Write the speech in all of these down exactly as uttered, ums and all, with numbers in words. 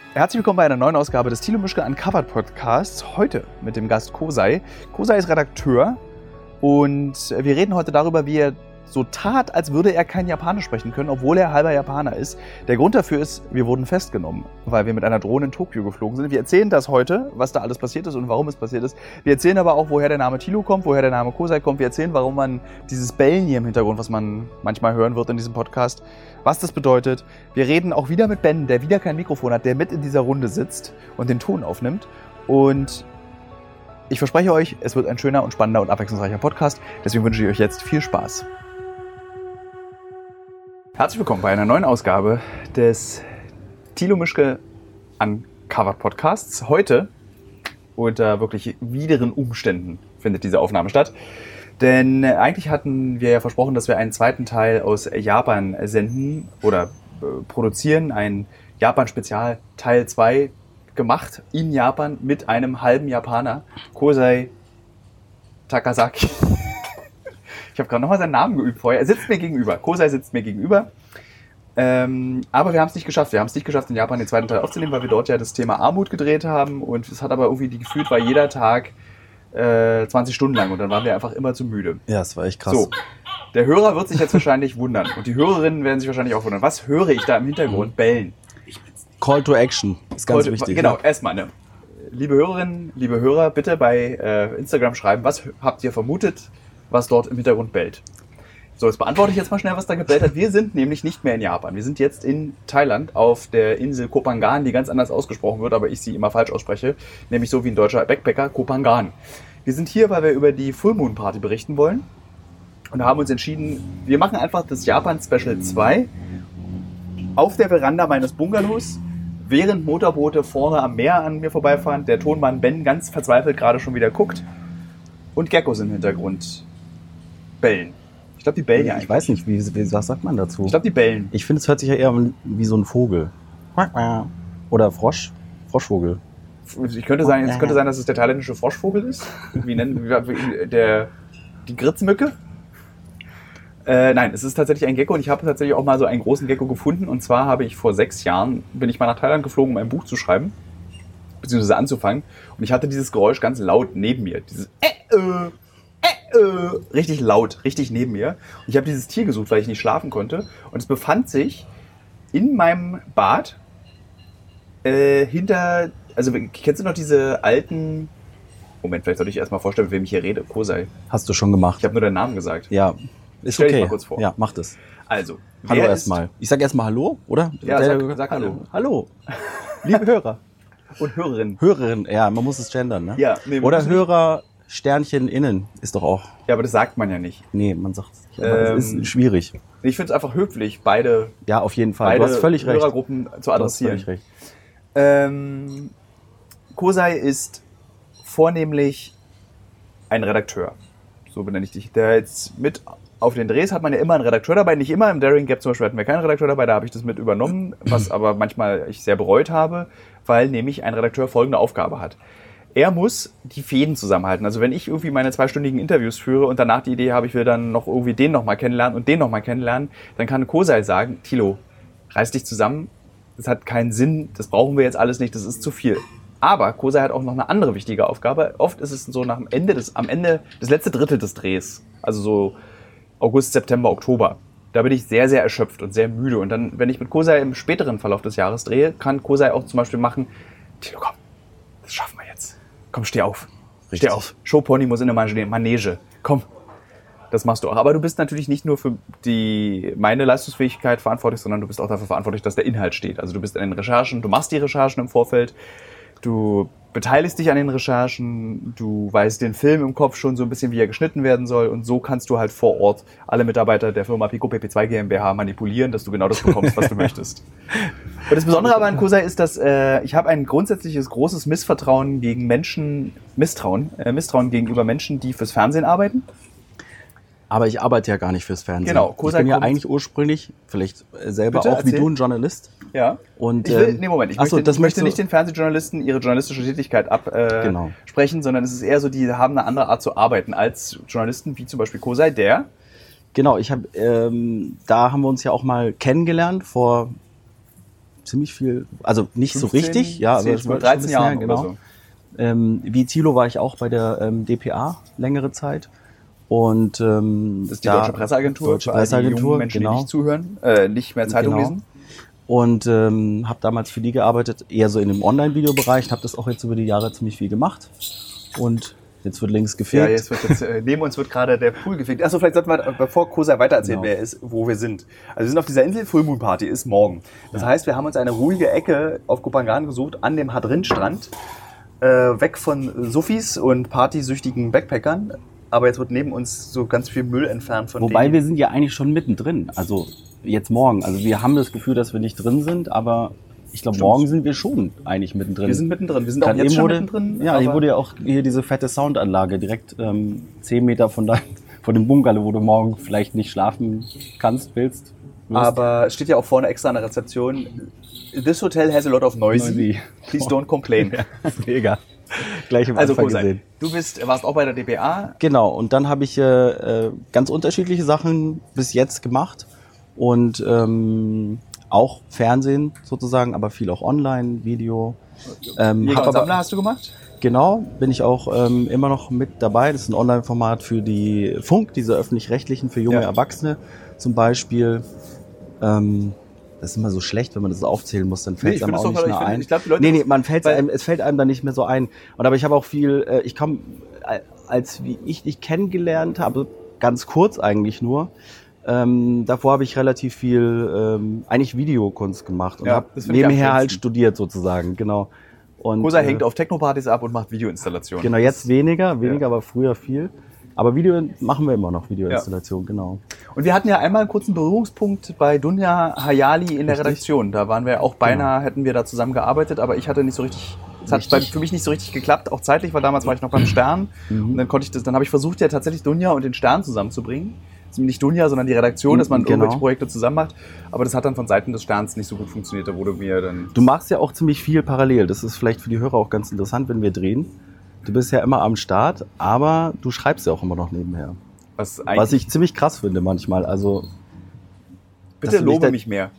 Herzlich willkommen bei einer neuen Ausgabe des Thilo Mischke Uncovered Podcasts. Heute mit dem Gast Kosei. Kosei ist Redakteur und wir reden heute darüber, wie er so tat, als würde er kein Japanisch sprechen können, obwohl er halber Japaner ist. Der Grund dafür ist, wir wurden festgenommen, weil wir mit einer Drohne in Tokio geflogen sind. Wir erzählen das heute, was da alles passiert ist und warum es passiert ist. Wir erzählen aber auch, woher der Name Thilo kommt, woher der Name Kosei kommt. Wir erzählen, warum man dieses Bellen hier im Hintergrund, was man manchmal hören wird in diesem Podcast, was das bedeutet. Wir reden auch wieder mit Ben, der wieder kein Mikrofon hat, der mit in dieser Runde sitzt und den Ton aufnimmt. Und ich verspreche euch, es wird ein schöner und spannender und abwechslungsreicher Podcast. Deswegen wünsche ich euch jetzt viel Spaß. Herzlich willkommen bei einer neuen Ausgabe des Thilo Mischke Uncovered Podcasts. Heute unter wirklich wideren Umständen findet diese Aufnahme statt. Denn eigentlich hatten wir ja versprochen, dass wir einen zweiten Teil aus Japan senden oder äh, produzieren. Ein Japan-Spezial Teil zwei gemacht in Japan mit einem halben Japaner, Kosei Takasaki. Ich habe gerade nochmal seinen Namen geübt vorher. Er sitzt mir gegenüber. Kosei sitzt mir gegenüber. Ähm, aber wir haben es nicht geschafft. Wir haben es nicht geschafft, in Japan den zweiten Teil aufzunehmen, weil wir dort ja das Thema Armut gedreht haben. Und es hat aber irgendwie die gefühlt, war jeder Tag äh, zwanzig Stunden lang. Und dann waren wir einfach immer zu müde. Ja, das war echt krass. So, der Hörer wird sich jetzt wahrscheinlich wundern. Und die Hörerinnen werden sich wahrscheinlich auch wundern. Was höre ich da im Hintergrund? Bellen. Call to Action ist ganz Call to, wichtig. Genau, ja. erstmal ne. Liebe Hörerinnen, liebe Hörer, bitte bei äh, Instagram schreiben, was habt ihr vermutet, was dort im Hintergrund bellt. So, jetzt beantworte ich jetzt mal schnell, was da gebellt hat. Wir sind nämlich nicht mehr in Japan. Wir sind jetzt in Thailand auf der Insel Koh Phangan, die ganz anders ausgesprochen wird, aber ich sie immer falsch ausspreche. Nämlich so wie ein deutscher Backpacker, Koh Phangan. Wir sind hier, weil wir über die Full Moon Party berichten wollen. Und haben uns entschieden, wir machen einfach das Japan Special zwei auf der Veranda meines Bungalows, während Motorboote vorne am Meer an mir vorbeifahren, der Tonmann Ben ganz verzweifelt gerade schon wieder guckt und Geckos im Hintergrund bellen. Ich glaube, die bellen ja eigentlich. Ich weiß nicht, wie, wie, was sagt man dazu? Ich glaube, die bellen. Ich finde, es hört sich ja eher wie so ein Vogel. Oder Frosch. Froschvogel. Ich könnte sagen, es könnte sein, dass es der thailändische Froschvogel ist. Wie nennen wir der die Gritzmücke? Äh, nein, es ist tatsächlich ein Gecko und ich habe tatsächlich auch mal so einen großen Gecko gefunden. Und zwar habe ich vor sechs Jahren, bin ich mal nach Thailand geflogen, um ein Buch zu schreiben, beziehungsweise anzufangen. Und ich hatte dieses Geräusch ganz laut neben mir. Dieses äh, äh, äh, äh, richtig laut, richtig neben mir. Und ich habe dieses Tier gesucht, weil ich nicht schlafen konnte. Und es befand sich in meinem Bad äh, hinter, also kennst du noch diese alten, Moment, vielleicht sollte ich erstmal vorstellen, mit wem ich hier rede. Kosei. Hast du schon gemacht. Ich habe nur deinen Namen gesagt. Ja, ist Stell okay. dich mal kurz vor. Ja, mach das. Also, Hallo erstmal. Ich sag erstmal Hallo, oder? Ja, Der, sag, sag Hallo. Hallo. Liebe Hörer. Und Hörerinnen. Hörerin, ja, man muss es gendern, ne? Ja, nee, oder Hörer Sternchen innen ist doch auch. Ja, aber das sagt man ja nicht. Nee, man sagt es nicht. Aber Ähm, es ist schwierig. Ich finde es einfach höflich, beide, Ja, auf jeden Fall. beide Du hast völlig recht. Hörergruppen zu Du hast adressieren. völlig recht. Ähm, Kosei ist vornehmlich ein Redakteur. So benenne ich dich. Der jetzt mit auf den Drehs hat man ja immer einen Redakteur dabei. Nicht immer. Im Daring Gap zum Beispiel hatten wir keinen Redakteur dabei. Da habe ich das mit übernommen, was aber manchmal ich sehr bereut habe, weil nämlich ein Redakteur folgende Aufgabe hat. Er muss die Fäden zusammenhalten. Also wenn ich irgendwie meine zweistündigen Interviews führe und danach die Idee habe, ich will dann noch irgendwie den nochmal kennenlernen und den nochmal kennenlernen, dann kann Kosei sagen, Thilo, reiß dich zusammen. Das hat keinen Sinn. Das brauchen wir jetzt alles nicht. Das ist zu viel. Aber Kosei hat auch noch eine andere wichtige Aufgabe. Oft ist es so nach dem Ende des, am Ende, das letzte Drittel des Drehs, also so August, September, Oktober, da bin ich sehr, sehr erschöpft und sehr müde. Und dann, wenn ich mit Kosei im späteren Verlauf des Jahres drehe, kann Kosei auch zum Beispiel machen, Thilo, komm, das schaffen wir jetzt. Komm, steh auf. Richtig. Steh auf. Showpony muss in eine Manege. Komm. Das machst du auch. Aber du bist natürlich nicht nur für die, meine Leistungsfähigkeit verantwortlich, sondern du bist auch dafür verantwortlich, dass der Inhalt steht. Also du bist in den Recherchen, du machst die Recherchen im Vorfeld, du beteiligst dich an den Recherchen, du weißt den Film im Kopf schon so ein bisschen, wie er geschnitten werden soll und so kannst du halt vor Ort alle Mitarbeiter der Firma Pico P P zwei GmbH manipulieren, dass du genau das bekommst, was du möchtest. Und das Besondere aber an Kosei ist, dass äh, ich habe ein grundsätzliches großes Missvertrauen gegen Menschen, Misstrauen, äh, Misstrauen gegenüber Menschen, die fürs Fernsehen arbeiten. Aber ich arbeite ja gar nicht fürs Fernsehen. Genau, ich Kosei bin ja kommt- eigentlich ursprünglich, vielleicht selber Bitte, auch wie erzähl. du, ein Journalist. Ja. Und, ich will, ähm, nee, Moment, ich ach so, möchte, das ich möchte möchtest nicht du- den Fernsehjournalisten ihre journalistische Tätigkeit absprechen, äh, Genau. sprechen, sondern es ist eher so, die haben eine andere Art zu arbeiten als Journalisten, wie zum Beispiel Kosei, der Genau, ich habe, ähm, da haben wir uns ja auch mal kennengelernt vor ziemlich viel, also nicht so fünfzehn, richtig, ja, zehn, aber zwölf, dreizehn Jahre genau. oder so. Ähm, wie Thilo war ich auch bei der ähm, D P A längere Zeit. Und ähm, das ist die da, Deutsche Presseagentur, Deutsche für all die Presseagentur, jungen Menschen, genau. die nicht zuhören, äh, nicht mehr Zeitung Genau. lesen. Und ähm, habe damals für die gearbeitet, eher so in dem Online-Videobereich, habe das auch jetzt über die Jahre ziemlich viel gemacht. Und jetzt wird links gefegt. Ja, jetzt wird jetzt, äh, neben uns wird gerade der Pool gefegt. Achso, vielleicht sollten wir, bevor Kosei weitererzählt, Genau. wer er ist, wo wir sind. Also wir sind auf dieser Insel, Full Moon Party ist morgen. Das Ja. heißt, wir haben uns eine ruhige Ecke auf Kopangan gesucht, an dem Hadrin-Strand, äh, weg von Suffis und partysüchtigen Backpackern. Aber jetzt wird neben uns so ganz viel Müll entfernt von Wobei denen. wir sind ja eigentlich schon mittendrin, also jetzt morgen. Also wir haben das Gefühl, dass wir nicht drin sind, aber ich glaube, morgen sind wir schon eigentlich mittendrin. Wir sind mittendrin. Wir sind auch Gerade jetzt eben schon wurde, mittendrin. Ja, aber hier wurde ja auch hier diese fette Soundanlage direkt ähm, zehn Meter von, dein, von dem Bunkerle, wo du morgen vielleicht nicht schlafen kannst, willst. wirst. aber es steht ja auch vorne extra an der Rezeption. This hotel has a lot of noise. Noisy. Please don't complain. Mega. Gleich im Also Anfang Kosei, gesehen. du bist, warst auch bei der D P A. Genau, und dann habe ich äh, äh, ganz unterschiedliche Sachen bis jetzt gemacht und ähm, auch Fernsehen sozusagen, aber viel auch online, Video. Ähm, Jäger hab und aber- Sammler hast du gemacht? Genau, bin ich auch ähm, immer noch mit dabei. Das ist ein Online-Format für die Funk, diese öffentlich-rechtlichen, für junge Ja. Erwachsene zum Beispiel. Ähm, das ist immer so schlecht, wenn man das aufzählen muss, dann fällt Nee, es ich einem find auch das nicht doch- mehr ich find- ein. ich glaub, die Leute- nee, nee, man fällt weil- einem, es fällt einem dann nicht mehr so ein. Und aber ich habe auch viel, äh, ich komme, äh, als wie ich dich kennengelernt habe, ganz kurz eigentlich nur, ähm, davor habe ich relativ viel, ähm, eigentlich Videokunst gemacht und Ja, habe das find ich am nebenher halt schönsten. studiert sozusagen, genau. Und, Kosei äh, hängt auf Technopartys ab und macht Videoinstallationen. Genau, jetzt weniger, weniger, Ja. aber früher viel. Aber Video machen wir immer noch, Videoinstallation, genau. Und wir hatten ja einmal einen kurzen Berührungspunkt bei Dunja Hayali in der Richtig. Redaktion. Da waren wir auch beinahe, hätten wir da zusammen gearbeitet, aber ich hatte nicht so richtig, es hat bei, Richtig. für mich nicht so richtig geklappt, auch zeitlich, weil damals war ich noch beim Stern. Mhm. Und dann konnte ich das, dann habe ich versucht, ja tatsächlich Dunja und den Stern zusammenzubringen. Also nicht Dunja, sondern die Redaktion, dass man Genau. irgendwelche Projekte zusammen macht. Aber das hat dann von Seiten des Sterns nicht so gut funktioniert. Da wurde mir dann. Du machst ja auch ziemlich viel parallel. Das ist vielleicht für die Hörer auch ganz interessant, wenn wir drehen. Du bist ja immer am Start, aber du schreibst ja auch immer noch nebenher. Was, Was ich ziemlich krass finde manchmal. Also, bitte dass du nicht lobe da- mich mehr.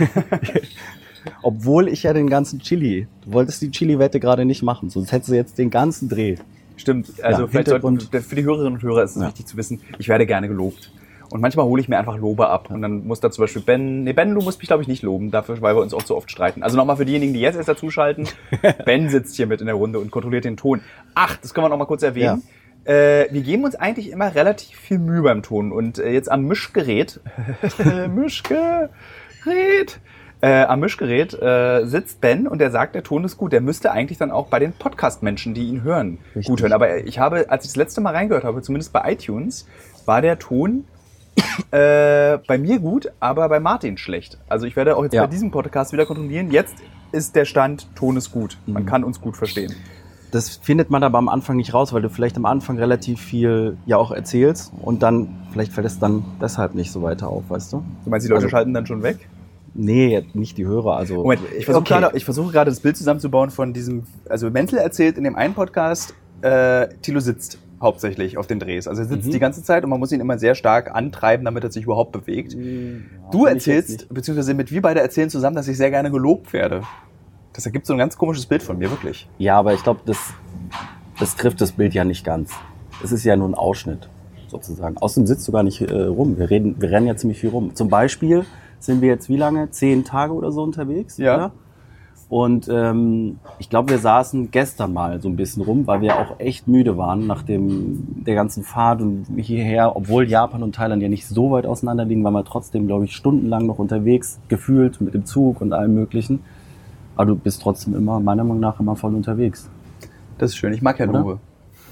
obwohl ich ja den ganzen Chili, du wolltest die Chili-Wette gerade nicht machen, sonst hättest du jetzt den ganzen Dreh. Stimmt, also Ja, vielleicht sollten, Hintergrund. für die Hörerinnen und Hörer ist es Ja. wichtig zu wissen, ich werde gerne gelobt. Und manchmal hole ich mir einfach Lobe ab. Und dann muss da zum Beispiel Ben, nee, Ben, du musst mich, glaube ich, nicht loben, dafür, weil wir uns auch so oft streiten. Also nochmal für diejenigen, die jetzt erst dazuschalten, Ben sitzt hier mit in der Runde und kontrolliert den Ton. Ach, das können wir noch mal kurz erwähnen. Äh, wir geben uns eigentlich immer relativ viel Mühe beim Ton. Und äh, jetzt am Mischgerät, Mischgerät, äh, am Mischgerät äh, sitzt Ben und der sagt, der Ton ist gut. Der müsste eigentlich dann auch bei den Podcast-Menschen, die ihn hören, Richtig. gut hören. Aber ich habe, als ich das letzte Mal reingehört habe, zumindest bei iTunes, war der Ton äh, bei mir gut, aber bei Martin schlecht. Also ich werde auch jetzt Ja. bei diesem Podcast wieder kontrollieren. Jetzt ist der Stand, Ton ist gut. Man Mhm. kann uns gut verstehen. Das findet man aber am Anfang nicht raus, weil du vielleicht am Anfang relativ viel ja auch erzählst und dann, vielleicht fällt es dann deshalb nicht so weiter auf, weißt du? Du meinst, die Leute Also- schalten dann schon weg? Nee, nicht die Hörer, also... Moment, ich versuche Okay. gerade, ich versuche gerade das Bild zusammenzubauen von diesem, also Menzel erzählt in dem einen Podcast, äh, Thilo sitzt hauptsächlich auf den Drehs. Also er sitzt Mhm. die ganze Zeit und man muss ihn immer sehr stark antreiben, damit er sich überhaupt bewegt. Du Ja, finde ich jetzt erzählst, nicht. beziehungsweise mit wir beide erzählen zusammen, dass ich sehr gerne gelobt werde. Das ergibt so ein ganz komisches Bild von mir, wirklich. Ja, aber ich glaube, das, das trifft das Bild ja nicht ganz. Es ist ja nur ein Ausschnitt, sozusagen. Außerdem sitzt du gar nicht äh, rum. Wir, reden, wir rennen ja ziemlich viel rum. Zum Beispiel sind wir jetzt wie lange? Zehn Tage oder so unterwegs? Ja. Oder? Und ähm, ich glaube, wir saßen gestern mal so ein bisschen rum, weil wir auch echt müde waren nach dem, der ganzen Fahrt und hierher, obwohl Japan und Thailand ja nicht so weit auseinander liegen, waren wir trotzdem, glaube ich, stundenlang noch unterwegs, gefühlt mit dem Zug und allem Möglichen. Aber du bist trotzdem immer, meiner Meinung nach, immer voll unterwegs. Das ist schön. Ich mag ja Oder? Lobe.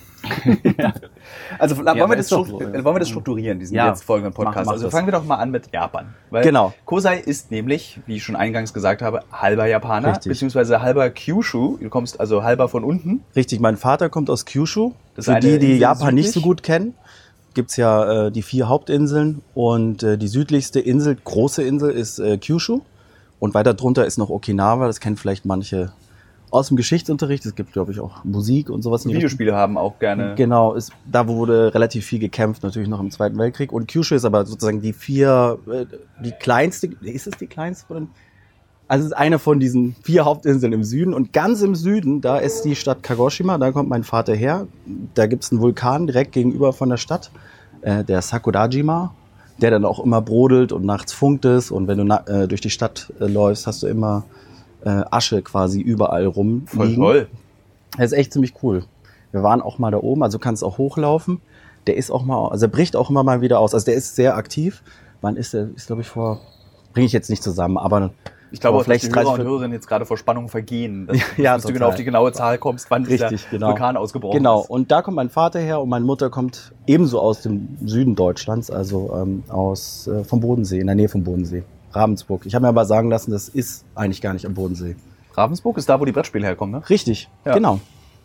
Also wollen, wir aber das ist doch stru- so, ja. wollen wir das strukturieren, diesen Ja, jetzt folgenden Podcast? mach- mach also das. fangen wir doch mal an mit Japan. Weil Genau. Kosei ist nämlich, wie ich schon eingangs gesagt habe, halber Japaner, Richtig. beziehungsweise halber Kyushu. Du kommst also halber von unten. Richtig, mein Vater kommt aus Kyushu. Das ist Für eine die, die Insel Japan nicht so südlich. gut kennen, gibt's ja äh, die vier Hauptinseln und äh, die südlichste Insel, große Insel, ist äh, Kyushu. Und weiter drunter ist noch Okinawa, das kennen vielleicht manche aus dem Geschichtsunterricht. Es gibt, glaube ich, auch Musik und sowas. in die Videospiele haben auch gerne. Richtung. Genau, ist, da wurde relativ viel gekämpft, natürlich noch im Zweiten Weltkrieg. Und Kyushu ist aber sozusagen die vier, äh, die kleinste, ist es die kleinste von den? Also es ist eine von diesen vier Hauptinseln im Süden. Und ganz im Süden, da ist die Stadt Kagoshima, da kommt mein Vater her. Da gibt's einen Vulkan direkt gegenüber von der Stadt, äh, der Sakurajima, der dann auch immer brodelt und nachts funkt es. Und wenn du na- äh, durch die Stadt äh, läufst, hast du immer äh, Asche quasi überall rum. Voll toll. Das ist echt ziemlich cool. Wir waren auch mal da oben, also kannst auch hochlaufen. Der ist auch mal, also er bricht auch immer mal wieder aus. Also der ist sehr aktiv. Wann ist der? Ist glaube ich vor, bringe ich jetzt nicht zusammen, aber ich glaube, aber vielleicht vielleicht die Hörer dreißig und Hörerinnen jetzt gerade vor Spannung vergehen, dass, Ja, dass du total. genau auf die genaue Zahl kommst, wann Richtig, dieser genau. Vulkan ausgebrochen Genau, ist. und da kommt mein Vater her und meine Mutter kommt ebenso aus dem Süden Deutschlands, also ähm, aus äh, vom Bodensee, in der Nähe vom Bodensee, Ravensburg. Ich habe mir aber sagen lassen, das ist eigentlich gar nicht am Bodensee. Ravensburg ist da, wo die Brettspiele herkommen, ne? Richtig, Ja. genau.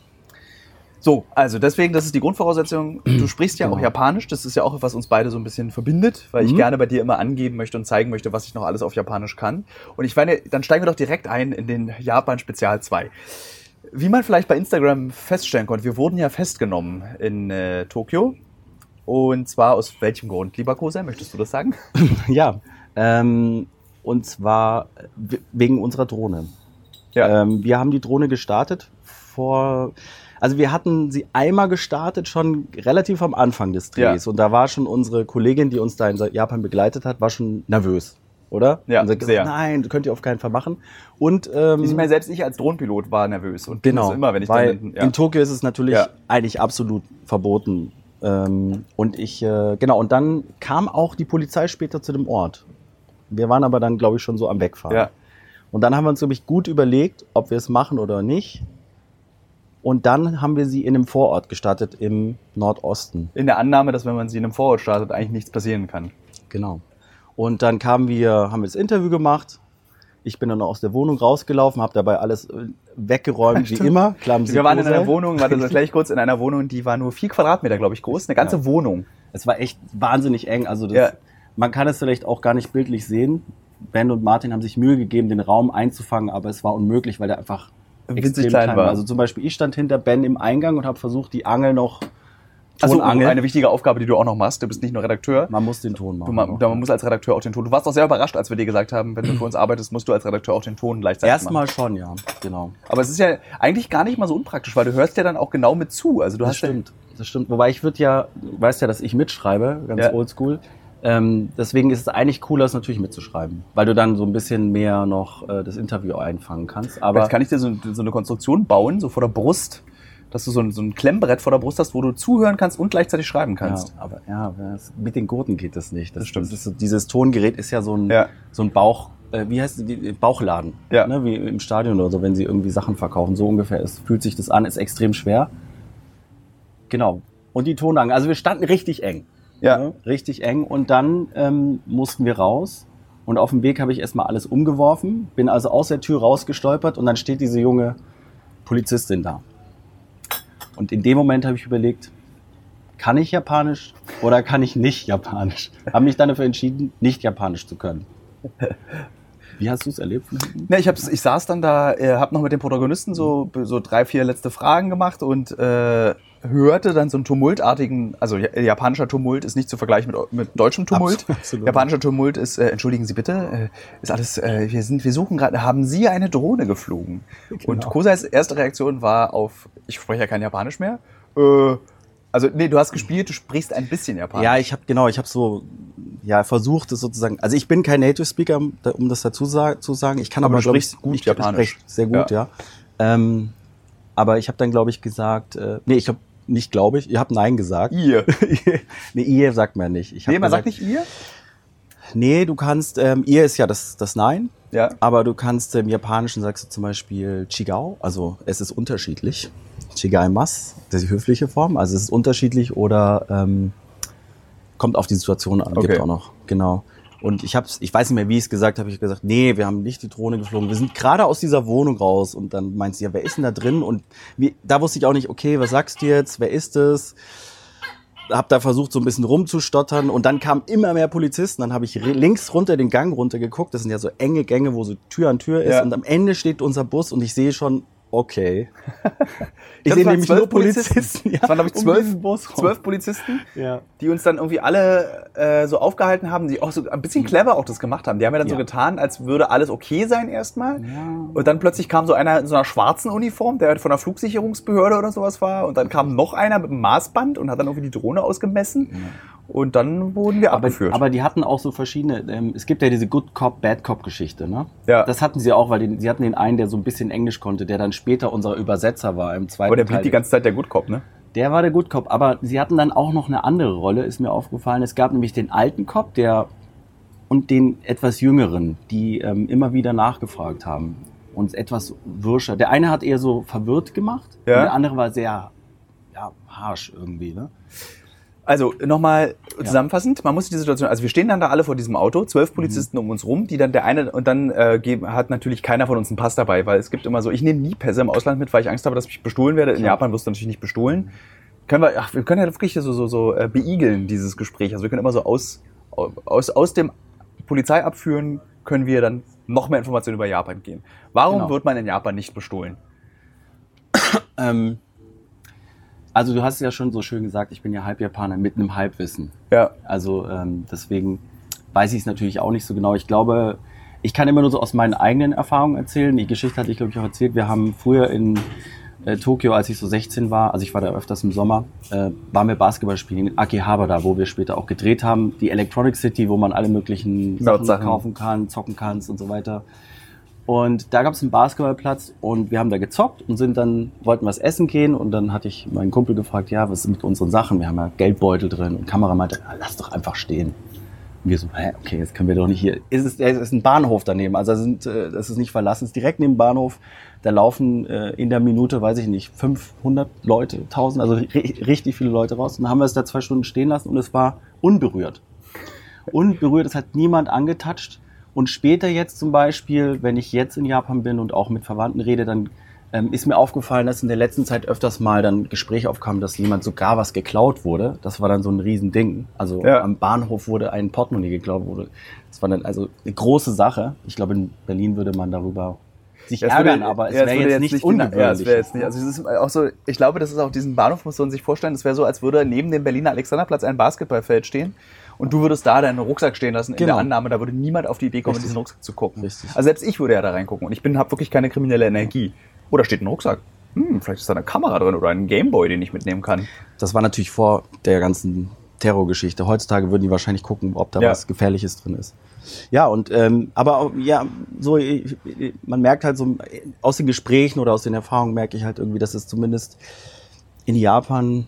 So, also deswegen, das ist die Grundvoraussetzung. Du sprichst ja Genau. auch Japanisch, das ist ja auch, was uns beide so ein bisschen verbindet, weil ich Mhm. gerne bei dir immer angeben möchte und zeigen möchte, was ich noch alles auf Japanisch kann. Und ich meine, dann steigen wir doch direkt ein in den Japan-Spezial zwei. Wie man vielleicht bei Instagram feststellen konnte, wir wurden ja festgenommen in äh, Tokio. Und zwar aus welchem Grund, lieber Kosei, möchtest du das sagen? Ja, ähm, und zwar we- wegen unserer Drohne. Ja. Ähm, wir haben die Drohne gestartet vor, also wir hatten sie einmal gestartet, schon relativ am Anfang des Drehs. Ja. Und da war schon unsere Kollegin, die uns da in Japan begleitet hat, war schon nervös, oder? Ja, und sie hat sehr. gesagt, nein, das könnt ihr auf keinen Fall machen. Und ähm, Ich meine, selbst ich als Drohnenpilot war nervös und bin genau, es immer, wenn ich weil dann... Ja. in Tokio ist es natürlich Ja. eigentlich absolut verboten. Ähm, und ich, äh, genau, und dann kam auch die Polizei später zu dem Ort. Wir waren aber dann, glaube ich, schon so am Wegfahren. Ja. Und dann haben wir uns, glaube ich, gut überlegt, ob wir es machen oder nicht. Und dann haben wir sie in einem Vorort gestartet im Nordosten. In der Annahme, dass wenn man sie in einem Vorort startet, eigentlich nichts passieren kann. Genau. Und dann kamen wir, haben wir das Interview gemacht. Ich bin dann aus der Wohnung rausgelaufen, habe dabei alles äh, weggeräumt, wie Stimmt. immer. Klar, Wir waren in einer Wohnung, warte, das gleich kurz, in einer Wohnung, die war nur vier Quadratmeter, glaube ich, groß. Eine ganze Ja. Wohnung. Es war echt wahnsinnig eng. Also das, Ja. man kann es vielleicht auch gar nicht bildlich sehen. Ben und Martin haben sich Mühe gegeben, den Raum einzufangen, aber es war unmöglich, weil der einfach Winzig extrem klein klein war. war. Also zum Beispiel, ich stand hinter Ben im Eingang und habe versucht, die Angel noch Also Tonangel. eine wichtige Aufgabe, die du auch noch machst. Du bist nicht nur Redakteur. Man muss den Ton Du, machen. man, man muss als Redakteur auch den Ton. Du warst auch sehr überrascht, als wir dir gesagt haben, wenn du für uns arbeitest, musst du als Redakteur auch den Ton gleichzeitig machen. Erstmal schon, ja, genau. Aber es ist ja eigentlich gar nicht mal so unpraktisch, weil du hörst ja dann auch genau mit zu. Also du Das hast ja- stimmt, das stimmt. Wobei ich würde ja, du weißt ja, dass ich mitschreibe, ganz Ja. oldschool. Ähm, deswegen ist es eigentlich cooler, es natürlich mitzuschreiben, weil du dann so ein bisschen mehr noch äh, das Interview einfangen kannst. Aber Jetzt kann ich dir so, so eine Konstruktion bauen, so vor der Brust, dass du so ein, so ein Klemmbrett vor der Brust hast, wo du zuhören kannst und gleichzeitig schreiben kannst. Ja, aber ja, das, mit den Gurten geht das nicht. Das, Das stimmt. Das ist so, dieses Tongerät ist ja so ein, Ja. so ein Bauch, äh, wie heißt die, Bauchladen, Ja. ne, wie im Stadion oder so, wenn sie irgendwie Sachen verkaufen. So ungefähr ist, fühlt sich das an, ist extrem schwer. Genau. Und die Tonangel, also wir standen richtig eng. Ja. Ne, richtig eng. Und dann ähm, mussten wir raus. Und auf dem Weg habe ich erstmal alles umgeworfen, bin also aus der Tür rausgestolpert und dann steht diese junge Polizistin da. Und in dem Moment habe ich überlegt, kann ich Japanisch oder kann ich nicht Japanisch? Habe mich dann dafür entschieden, nicht Japanisch zu können. Wie hast du es erlebt? Ne, ich, hab's, ich saß dann da, äh, hab noch mit den Protagonisten so, so drei, vier letzte Fragen gemacht und äh, hörte dann so einen tumultartigen, also ja- japanischer Tumult ist nicht zu vergleichen mit, mit deutschem Tumult. Absolut, absolut. Japanischer Tumult ist, äh, entschuldigen Sie bitte, äh, ist alles, äh, wir sind, wir suchen gerade, haben Sie eine Drohne geflogen? Und Kosais erste Reaktion war auf, ich spreche ja kein Japanisch mehr, äh, also nee, du hast gespielt, du sprichst ein bisschen Japanisch. Ja, ich habe genau, ich habe so ja versucht, es sozusagen. Also ich bin kein Native Speaker, um da- um das dazu sa- zu sagen. Ich kann Aber aber, du glaub ich, sprichst gut ich, Japanisch. Ich spreche sehr gut, ja. Ähm, aber ich habe dann, glaube ich, gesagt, äh, nee, ich habe nicht, glaube ich, ihr habt Nein gesagt. Ihr. nee, ihr sagt mir nicht. Ich hab Nee, man sagt gesagt, nicht ihr? Nee, du kannst, ähm, ihr ist ja das, das Nein. Ja. Aber du kannst im Japanischen sagst du zum Beispiel Chigao, also es ist unterschiedlich. Chigaimasu, das ist die höfliche Form, also es ist unterschiedlich oder ähm, kommt auf die Situation an, Okay. gibt auch noch, genau. Und ich hab's, ich weiß nicht mehr, wie ich es gesagt habe, ich hab gesagt, nee, wir haben nicht die Drohne geflogen, wir sind gerade aus dieser Wohnung raus und dann meint sie, ja, wer ist denn da drin? Und wie, da wusste ich auch nicht, okay, was sagst du jetzt, wer ist es? Hab da versucht, so ein bisschen rumzustottern und dann kamen immer mehr Polizisten. Dann habe ich re- links runter den Gang runter geguckt. Das sind ja so enge Gänge, wo so Tür an Tür ist. Ja. Und am Ende steht unser Bus und ich sehe schon okay. Ich Ich sehe glaub, nämlich es waren nur zwölf Polizisten. Polizisten. Ja, Es waren, glaube ich, um zwölf, diesen Bus rum. zwölf Polizisten, Ja. die uns dann irgendwie alle äh, so aufgehalten haben, die auch so ein bisschen clever auch das gemacht haben. Die haben ja dann Ja. so getan, als würde alles okay sein erstmal. Ja. Und dann plötzlich kam so einer in so einer schwarzen Uniform, der von der Flugsicherungsbehörde oder sowas war. Und dann kam noch einer mit einem Maßband und hat dann irgendwie die Drohne ausgemessen. Ja. Und dann wurden wir Aber, abgeführt. aber die hatten auch so verschiedene, ähm, es gibt ja diese Good Cop, Bad Cop Geschichte, ne? Ja. Das hatten sie auch, weil die, sie hatten den einen, der so ein bisschen Englisch konnte, der dann später unser Übersetzer war im zweiten aber der Teil. blieb die ganze Zeit der Good Cop, ne? Der war der Good Cop, aber sie hatten dann auch noch eine andere Rolle, ist mir aufgefallen. Es gab nämlich den alten Cop, der und den etwas jüngeren, die ähm, immer wieder nachgefragt haben und etwas wirscher. Der eine hat eher so verwirrt gemacht, Ja. und der andere war sehr, ja, harsh irgendwie, ne? Also nochmal zusammenfassend, man muss die Situation, also wir stehen dann da alle vor diesem Auto, zwölf Polizisten mhm. um uns rum, die dann der eine, und dann äh, geben, hat natürlich keiner von uns einen Pass dabei, weil es gibt immer so, ich nehme nie Pässe im Ausland mit, weil ich Angst habe, dass ich bestohlen werde. In ja. Japan wirst du natürlich nicht bestohlen. Können wir, ach, wir können ja wirklich so, so, so äh, beigeln, dieses Gespräch. Also wir können immer so aus, aus, aus dem Polizeiabführen können wir dann noch mehr Informationen über Japan geben. Warum Genau. wird man in Japan nicht bestohlen? Ähm, also du hast es ja schon so schön gesagt, ich bin ja Halbjapaner mit einem Halbwissen. Ja. Also ähm, deswegen weiß ich es natürlich auch nicht so genau. Ich glaube, ich kann immer nur so aus meinen eigenen Erfahrungen erzählen. Die Geschichte hatte ich, glaube ich, auch erzählt. Wir haben früher in äh, Tokio, als ich so sechzehn war, also ich war da öfters im Sommer, äh, waren wir Basketball spielen in Akihabara, wo wir später auch gedreht haben. Die Electronic City, wo man alle möglichen Sachen, Sachen kaufen kann, zocken kannst und so weiter. Und da gab es einen Basketballplatz und wir haben da gezockt und sind dann, wollten was essen gehen und dann hatte ich meinen Kumpel gefragt, ja, was ist mit unseren Sachen? Wir haben ja Geldbeutel drin und Kamera meinte, ah, lass doch einfach stehen. Und wir so, hä, okay, jetzt können wir doch nicht hier. Es ist, es ist ein Bahnhof daneben, also das, sind, das ist nicht verlassen, es ist direkt neben dem Bahnhof. Da laufen äh, in der Minute, weiß ich nicht, fünfhundert Leute, tausend, also ri- richtig viele Leute raus. Und dann haben wir es da zwei Stunden stehen lassen und es war unberührt. Unberührt, es hat niemand angetatscht. Und später jetzt zum Beispiel, wenn ich jetzt in Japan bin und auch mit Verwandten rede, dann ähm, ist mir aufgefallen, dass in der letzten Zeit öfters mal dann Gespräche aufkamen, dass jemand sogar was geklaut wurde. Das war dann so ein Riesending. Also Ja. am Bahnhof wurde ein Portemonnaie geklaut. Wurde. Das war dann also eine große Sache. Ich glaube, in Berlin würde man darüber sich Das ärgern, würde- aber es ja, wäre würde jetzt, nicht in- ungewöhnlich. Ja, es wäre jetzt nicht. Also es ist auch so, ich glaube, das ist auch diesen Bahnhof, muss man sich vorstellen, das wäre so, als würde neben dem Berliner Alexanderplatz ein Basketballfeld stehen und du würdest da deinen Rucksack stehen lassen in Genau. der Annahme, da würde niemand auf die Idee kommen, in Richtig. diesen Rucksack zu gucken. Richtig. Also selbst ich würde ja da reingucken und ich bin habe wirklich keine kriminelle Energie. Oder steht ein Rucksack? Hm, vielleicht ist da eine Kamera drin oder ein Gameboy, den ich mitnehmen kann. Das war natürlich vor der ganzen Terrorgeschichte. Heutzutage würden die wahrscheinlich gucken, ob da Ja. was Gefährliches drin ist. Ja, und ähm, aber auch, ja, so ich, ich, man merkt halt so aus den Gesprächen oder aus den Erfahrungen merke ich halt irgendwie, dass es zumindest in Japan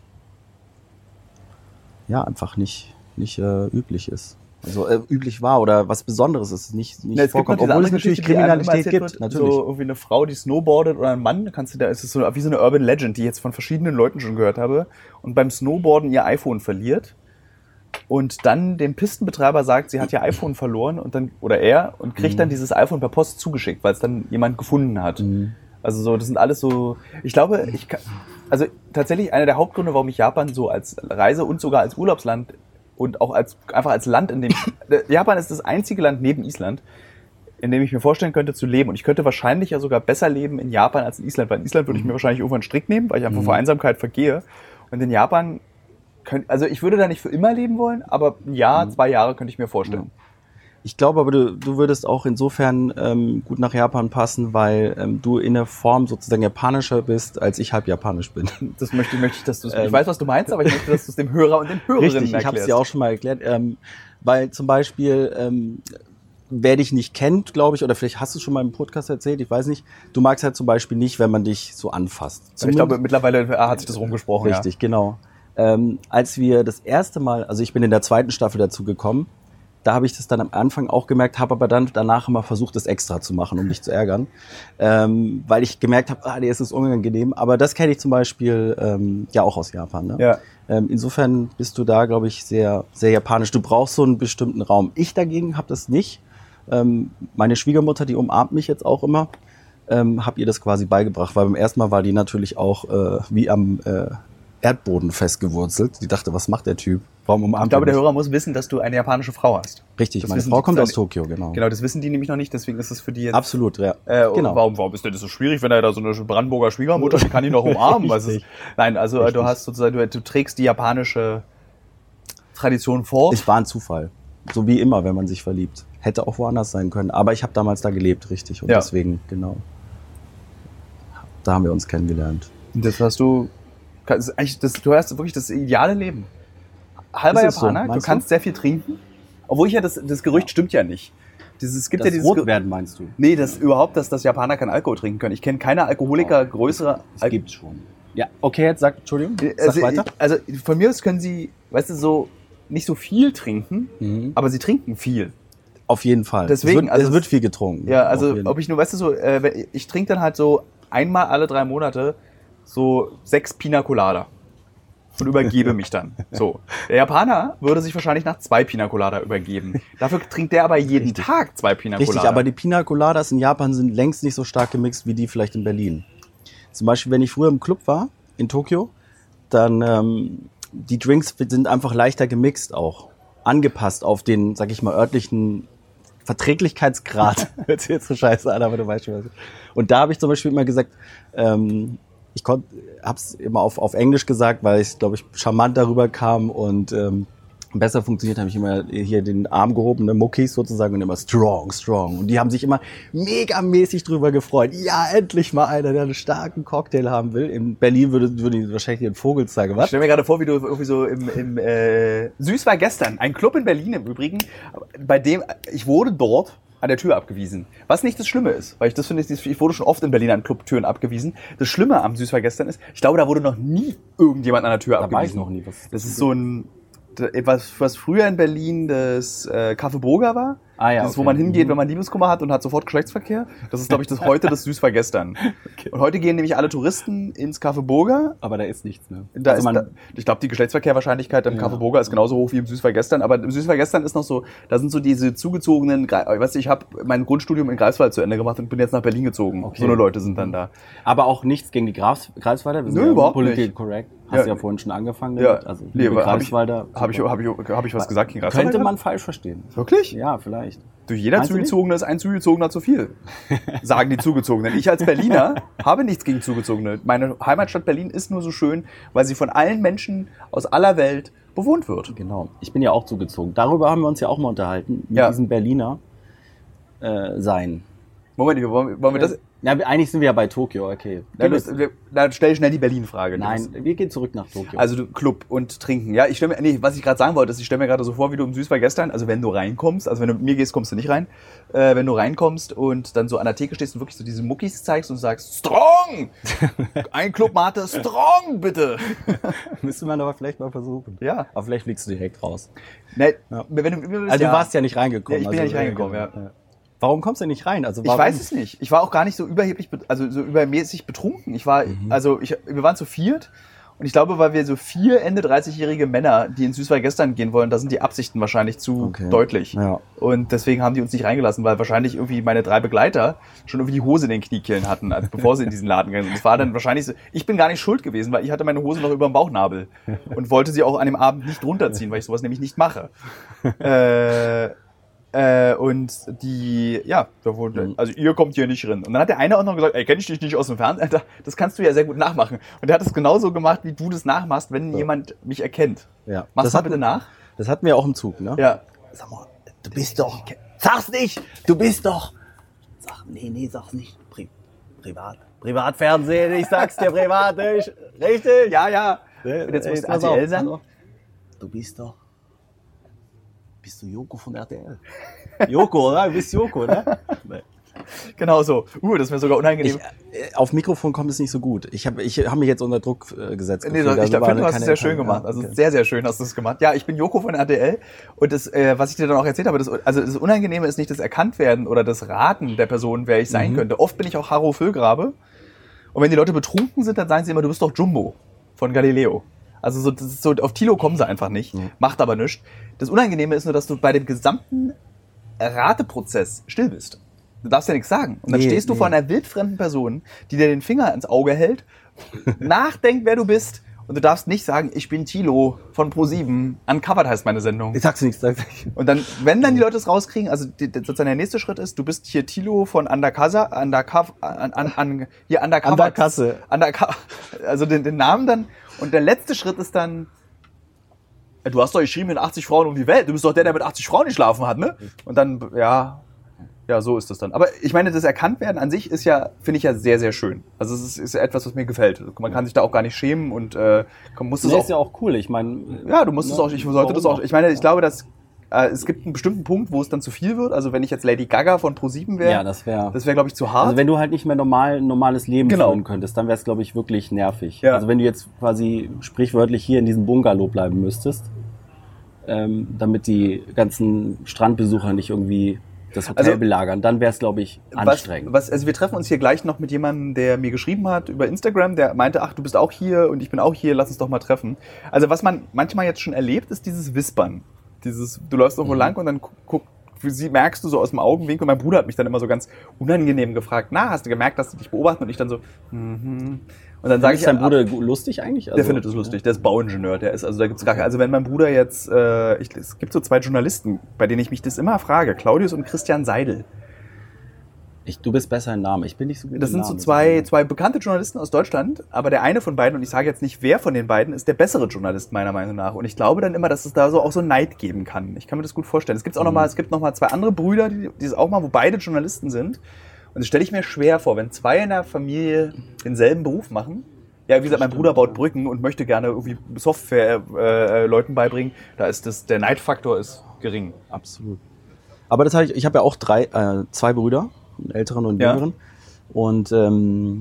ja einfach nicht nicht äh, üblich ist. Also äh, üblich war oder was Besonderes ist, nicht nicht Ja, es gibt vorkommt, noch diese obwohl es andere natürlich Geschichte, die einem immer Kriminalität erzählt gibt, wird, natürlich. So irgendwie eine Frau, die snowboardet oder ein Mann, kannst du da, ist es so wie so eine Urban Legend, die ich jetzt von verschiedenen Leuten schon gehört habe und beim Snowboarden ihr iPhone verliert und dann dem Pistenbetreiber sagt, sie hat ihr iPhone verloren und dann oder er und kriegt Mhm. dann dieses iPhone per Post zugeschickt, weil es dann jemand gefunden hat. Mhm. Also so, das sind alles so, ich glaube, ich kann, also tatsächlich einer der Hauptgründe, warum ich Japan so als Reise und sogar als Urlaubsland und auch als einfach als Land, in dem Japan ist das einzige Land neben Island, in dem ich mir vorstellen könnte zu leben. Und ich könnte wahrscheinlich ja sogar besser leben in Japan als in Island, weil in Island würde ich mir wahrscheinlich irgendwann einen Strick nehmen, weil ich einfach Mhm. vor Einsamkeit vergehe. Und in Japan könnte, also ich würde da nicht für immer leben wollen, aber ein Jahr, Mhm. zwei Jahre könnte ich mir vorstellen. Ich glaube aber, du, du würdest auch insofern ähm, gut nach Japan passen, weil ähm, du in der Form sozusagen japanischer bist, als ich halb japanisch bin. Das möchte, möchte ich, dass du es, Ähm. ich weiß, was du meinst, aber ich möchte, dass du es dem Hörer und den Hörerinnen Richtig, ich habe es erklärst. dir auch schon mal erklärt. Ähm, weil zum Beispiel, ähm, wer dich nicht kennt, glaube ich, oder vielleicht hast du es schon mal im Podcast erzählt, ich weiß nicht, du magst halt zum Beispiel nicht, wenn man dich so anfasst. ich glaube, mittlerweile hat sich das rumgesprochen. Richtig, genau. Ähm, als wir das erste Mal, also ich bin in der zweiten Staffel dazu gekommen, da habe ich das dann am Anfang auch gemerkt, habe aber dann danach immer versucht, das extra zu machen, um dich zu ärgern, ähm, weil ich gemerkt habe, ah, nee, es ist unangenehm. Aber das kenne ich zum Beispiel ähm, ja auch aus Japan. Ne? Ja. Ähm, insofern bist du da, glaube ich, sehr, sehr japanisch. Du brauchst so einen bestimmten Raum. Ich dagegen habe das nicht. Ähm, meine Schwiegermutter, die umarmt mich jetzt auch immer, ähm, habe ihr das quasi beigebracht, weil beim ersten Mal war die natürlich auch äh, wie am äh, Erdboden festgewurzelt. Die dachte, was macht der Typ? Warum umarmt Ich glaube, er der mich? Hörer muss wissen, dass du eine japanische Frau hast. Richtig, Das meine wissen Frau die- kommt aus seine- Tokio, genau. Genau, das wissen die nämlich noch nicht, deswegen ist es für die jetzt... Absolut, ja. Äh, genau. warum, warum ist denn das so schwierig, wenn er da so eine Brandenburger Schwiegermutter, die kann ihn noch umarmen? Was ist, Richtig. nein, also äh, Richtig. du hast sozusagen, du, du trägst die japanische Tradition fort. Es war ein Zufall. So wie immer, wenn man sich verliebt. Hätte auch woanders sein können. Aber ich habe damals da gelebt, richtig. Und Ja. deswegen, genau. Da haben wir uns kennengelernt. Und das hast du, das ist eigentlich das, du hast wirklich das ideale Leben. Halber Ist es so, Japaner, du meinst kannst sehr viel trinken. Obwohl ich ja, das, das Gerücht stimmt ja nicht. Dieses, es gibt Das ja dieses Ge- Rotwerden meinst du? Nee, das überhaupt, dass das Japaner kein Alkohol trinken können. Ich kenne keine Alkoholiker größere. Es gibt's schon. Ja, okay, jetzt sag, Entschuldigung, sag also, weiter. also von mir aus können sie, weißt du, so nicht so viel trinken, Mhm. aber sie trinken viel. Auf jeden Fall. Deswegen, es wird, also es wird viel getrunken. Ja, Auf also jeden- ob ich nur, weißt du, so, äh, wenn- ich trinke dann halt so einmal alle drei Monate so sechs Pina Colada und übergebe mich dann. So. Der Japaner würde sich wahrscheinlich nach zwei Pina Colada übergeben. Dafür trinkt der aber jeden Richtig. Tag zwei Pina Colada. Richtig, aber die Pina Coladas in Japan sind längst nicht so stark gemixt wie die vielleicht in Berlin. Zum Beispiel, wenn ich früher im Club war, in Tokio, dann ähm, die Drinks sind einfach leichter gemixt auch. Angepasst auf den, sag ich mal, örtlichen Verträglichkeitsgrad. Hört sich jetzt so scheiße an, aber du weißt schon was. Und da habe ich zum Beispiel immer gesagt, ähm, ich konnte, hab's immer auf, auf Englisch gesagt, weil ich, glaube ich, charmant darüber kam und ähm, besser funktioniert, habe ich immer hier den Arm gehoben, ne, Muckis sozusagen, und immer strong, strong. Und die haben sich immer megamäßig drüber gefreut. Ja, endlich mal einer, der einen starken Cocktail haben will. In Berlin würde, würde die wahrscheinlich den Vogel zeigen. Ich Was? stell mir gerade vor, wie du irgendwie so im, im äh, Süß war gestern, ein Club in Berlin im Übrigen, bei dem ich wurde dort an der Tür abgewiesen. Was nicht das Schlimme ist, weil ich das finde, ich ich wurde schon oft in Berlin an Clubtüren abgewiesen. Das Schlimme am Süß war gestern ist, ich glaube, da wurde noch nie irgendjemand an der Tür Da abgewiesen. weiß ich noch nie, was Das ist so ein etwas, was früher in Berlin das äh, Café Burger war. Ah, ja, das ist, wo okay. man hingeht, Mhm. wenn man Liebeskummer hat und hat sofort Geschlechtsverkehr. Das ist, glaube ich, das heute das Süß war gestern. Okay. Und heute gehen nämlich alle Touristen ins Café Burger. Aber da ist nichts, ne? Da Also ist, man, da, ich glaube, die Geschlechtsverkehrwahrscheinlichkeit im Ja. Café Burger ist genauso hoch wie im Süß war gestern. Aber im Süß war gestern ist noch so, da sind so diese zugezogenen, Gre- weißt du, ich habe mein Grundstudium in Greifswald zu Ende gemacht und bin jetzt nach Berlin gezogen. Okay. So eine Leute sind dann da. aber auch nichts gegen die Graf, Greifswalder. Wir sind Nö, ja überhaupt political nicht. correct. Hast Ja. du ja vorhin schon angefangen Ja. damit. Also, Nee, liebe aber hab ich- Greifswalder. Habe ich, hab ich, hab ich was gesagt gegen Greifswald? Könnte man falsch verstehen. Wirklich? Ja, vielleicht. Du, jeder Meinst du nicht? Zugezogene ist ein Zugezogener zu viel, sagen die Zugezogenen. Ich als Berliner habe nichts gegen Zugezogene. Meine Heimatstadt Berlin ist nur so schön, weil sie von allen Menschen aus aller Welt bewohnt wird. Genau. Ich bin ja auch zugezogen. Darüber haben wir uns ja auch mal unterhalten. Mit Ja. diesem Berliner äh, Sein. Moment, wollen, wollen wir das... Ja, eigentlich sind wir ja bei Tokio, okay. Dann, wir, dann stell schnell die Berlin-Frage. Nein, wir gehen zurück nach Tokio. Also du, Club und Trinken. Ja, ich stelle mir, nee, was ich gerade sagen wollte, ist, ich stelle mir gerade so vor, wie du im Süß war gestern, also wenn du reinkommst, also wenn du mit mir gehst, kommst du nicht rein, äh, wenn du reinkommst und dann so an der Theke stehst und wirklich so diese Muckis zeigst und sagst, Strong! Ein Club Mate, Strong, bitte! Müsste man aber vielleicht mal versuchen. Ja. Aber vielleicht fliegst du direkt raus. Nee, Ja. wenn du, wenn du, Also du warst ja nicht reingekommen. Ja, ich bin ja also, nicht reingekommen, ja. genau. Warum kommst du nicht rein? Also Ich warum? weiß es nicht. Ich war auch gar nicht so überheblich, bet- also so übermäßig betrunken. Ich war, Mhm. also ich, wir waren zu viert. Und ich glaube, weil wir so vier Ende dreißigjährige Männer, die in Süß war gestern gehen wollen, da sind die Absichten wahrscheinlich zu Okay. deutlich. Ja. Und deswegen haben die uns nicht reingelassen, weil wahrscheinlich irgendwie meine drei Begleiter schon irgendwie die Hose in den Kniekehlen hatten, als bevor sie in diesen Laden gegangen sind. Das war dann wahrscheinlich so, ich bin gar nicht schuld gewesen, weil ich hatte meine Hose noch über dem Bauchnabel und wollte sie auch an dem Abend nicht runterziehen, weil ich sowas nämlich nicht mache. äh, Äh, und die, ja, da wurde, also ihr kommt hier nicht rein. Und dann hat der eine auch noch gesagt, ey, kenn ich dich nicht aus dem Fernsehen? Alter, das kannst du ja sehr gut nachmachen. Und der hat es genauso gemacht, wie du das nachmachst, wenn Ja. jemand mich erkennt. Ja. Mach's Das mal hat- bitte nach. Das hatten wir auch im Zug, ne? Ja. Sag mal, du bist doch. Sag's nicht! Du bist doch. Sag, nee, nee, sag's nicht. Pri privat. Privatfernsehen, ich sag's dir privat, ich, richtig? Ja, ja. Und jetzt musst du R T L sein. Du bist doch. Bist du Joko von R T L? Joko, oder? Du bist Joko, oder? Nee. Genau so. Uh, das ist mir sogar unangenehm. Ich, äh, auf Mikrofon kommt es nicht so gut. Ich habe ich hab mich jetzt unter Druck äh, gesetzt. Nee, gefühlt. ich Also war finde, du hast keine es sehr schön Entscheidung. gemacht. Ja, Also okay. sehr, sehr schön hast du es gemacht. Ja, ich bin Joko von R T L und das, äh, was ich dir dann auch erzählt habe, das, also das Unangenehme ist nicht das Erkanntwerden oder das Raten der Person, wer ich sein Mhm. könnte. Oft bin ich auch Harro Füllgrabe und wenn die Leute betrunken sind, dann sagen sie immer, du bist doch Jumbo von Galileo. Also so, das ist so, auf Tilo kommen sie einfach nicht, Mhm. macht aber nichts. Das Unangenehme ist nur, dass du bei dem gesamten Rateprozess still bist. Du darfst ja nichts sagen. Und dann Nee, stehst du nee. vor einer wildfremden Person, die dir den Finger ins Auge hält, nachdenkt, wer du bist Und du darfst nicht sagen, ich bin Thilo von ProSieben. Uncovered heißt meine Sendung. Ich sag's nicht, sag's nicht. Und dann, wenn dann die Leute es rauskriegen, also die, sozusagen der nächste Schritt ist, du bist hier Thilo von Undercover, Undercover, an, an, an, hier Undercover. Underkasse. Undercover, also den, den Namen dann. Und der letzte Schritt ist dann, du hast doch geschrieben mit achtzig Frauen um die Welt. Du bist doch der, der mit achtzig Frauen geschlafen hat, ne? Und dann, ja, ja, so ist das dann. Aber ich meine, das Erkanntwerden an sich ist ja, finde ich ja sehr, sehr schön. Also es ist, ist ja etwas, was mir gefällt. Man kann sich da auch gar nicht schämen und äh, muss das Nee, auch. ist ja auch cool. Ich meine, Ja, du musst es ne, auch. Ich sollte das auch. Ich meine, ich glaube, dass äh, es gibt einen bestimmten Punkt, wo es dann zu viel wird. Also wenn ich jetzt Lady Gaga von ProSieben wäre, ja, das wäre, das wäre, glaube ich, zu hart. also wenn du halt nicht mehr normal ein normales Leben Genau. führen könntest, dann wäre es, glaube ich, wirklich nervig. Ja. Also wenn du jetzt quasi sprichwörtlich hier in diesem Bungalow bleiben müsstest, ähm, damit die ganzen Strandbesucher nicht irgendwie das Hotel Also, belagern, dann wäre es, glaube ich, anstrengend. Was, was, also wir treffen uns hier gleich noch mit jemandem, der mir geschrieben hat über Instagram, der meinte, ach, du bist auch hier und ich bin auch hier, lass uns doch mal treffen. Also was man manchmal jetzt schon erlebt, ist dieses Wispern. Dieses, du läufst irgendwo Mhm. lang und dann guck, für sie merkst du so aus dem Augenwinkel, mein Bruder hat mich dann immer so ganz unangenehm gefragt, na, hast du gemerkt, dass sie dich beobachten? Und ich dann so, mhm. Und dann sage ich, Ist dein ah, Bruder lustig eigentlich? der Also, findet es lustig, der ist Bauingenieur, der ist, also da gibt's gar keine, also wenn mein Bruder jetzt, äh, ich, es gibt so zwei Journalisten, bei denen ich mich das immer frage, Claudius und Christian Seidel. Ich, du bist besser im Namen. Ich bin nicht so gut Das im sind so Namen. zwei, zwei bekannte Journalisten aus Deutschland, aber der eine von beiden, und ich sage jetzt nicht, wer von den beiden, ist der bessere Journalist meiner Meinung nach. Und ich glaube dann immer, dass es da so auch so Neid geben kann. Ich kann mir das gut vorstellen. Es gibt's auch noch mal, es gibt noch mal zwei andere Brüder, die, die es auch mal, wo beide Journalisten sind. Und das stelle ich mir schwer vor, wenn zwei in der Familie denselben Beruf machen. Ja, wie gesagt, mein Bruder baut Brücken und möchte gerne irgendwie Software äh, äh, Leuten beibringen. Da ist das, der Neidfaktor ist gering. Absolut. Aber das habe ich, ich habe ja auch drei, äh, zwei Brüder, einen älteren und einen Ja. jüngeren. Und ähm,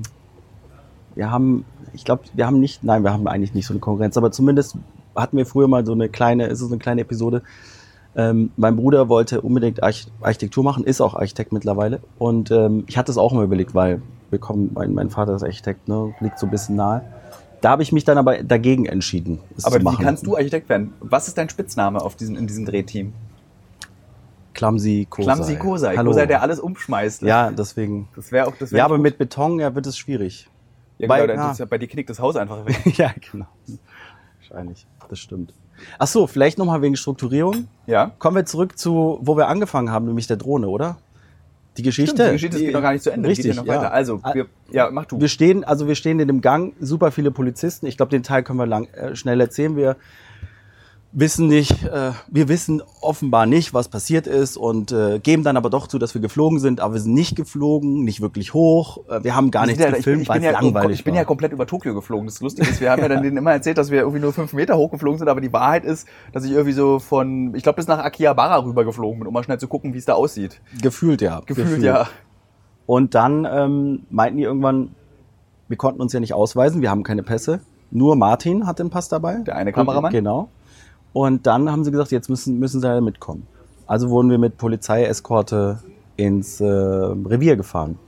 wir haben, ich glaube, wir haben nicht, nein, wir haben eigentlich nicht so eine Konkurrenz, aber zumindest hatten wir früher mal so eine kleine, ist es eine kleine Episode. Ähm, mein Bruder wollte unbedingt Arch- Architektur machen, ist auch Architekt mittlerweile. Und ähm, ich hatte es auch mal überlegt, weil wir kommen, mein, mein Vater ist Architekt, ne, liegt so ein bisschen nahe. Da habe ich mich dann aber dagegen entschieden, es Aber zu wie machen. kannst du Architekt werden? Was ist dein Spitzname auf diesem, in diesem Drehteam? Clumsy Kosei. Clumsy Kosei. Hallo. Kosei, der alles umschmeißt. Ja, deswegen. Das wäre auch, das wär Ja, aber mit Beton, ja, wird es schwierig. ja, bei- genau, ja. das ist ja, bei dir knickt das Haus einfach weg. Ja, genau. Wahrscheinlich, das stimmt. Ach so, vielleicht nochmal wegen Strukturierung. Ja. Kommen wir zurück zu, wo wir angefangen haben, nämlich der Drohne, oder? Die Geschichte. Stimmt, die Geschichte geht noch gar nicht zu Ende. Richtig, die geht ja noch ja. weiter. Also, wir, ja, mach du. Wir stehen, also wir stehen in dem Gang, super viele Polizisten. Ich glaube, den Teil können wir lang, äh, schnell erzählen. Wir wissen nicht, äh, wir wissen offenbar nicht, was passiert ist und äh, geben dann aber doch zu, dass wir geflogen sind, aber wir sind nicht geflogen, nicht wirklich hoch. Äh, wir haben gar Wir nichts sind ja, gefilmt, ich, ich weil bin, es ja, langweilig ich bin war. ja komplett über Tokio geflogen. Das Lustige ist, wir haben ja dann denen immer erzählt, dass wir irgendwie nur fünf Meter hochgeflogen sind, aber die Wahrheit ist, dass ich irgendwie so von, ich glaube, bis nach Akihabara rüber geflogen bin, um mal schnell zu gucken, wie es da aussieht. Gefühlt, ja. Gefühlt, ja. Und dann ähm, meinten die irgendwann, wir konnten uns ja nicht ausweisen, wir haben keine Pässe. Nur Martin hat den Pass dabei. Der eine Kameramann. Genau. Und dann haben sie gesagt, jetzt müssen, müssen sie ja mitkommen. Also wurden wir mit Polizeieskorte ins äh, Revier gefahren.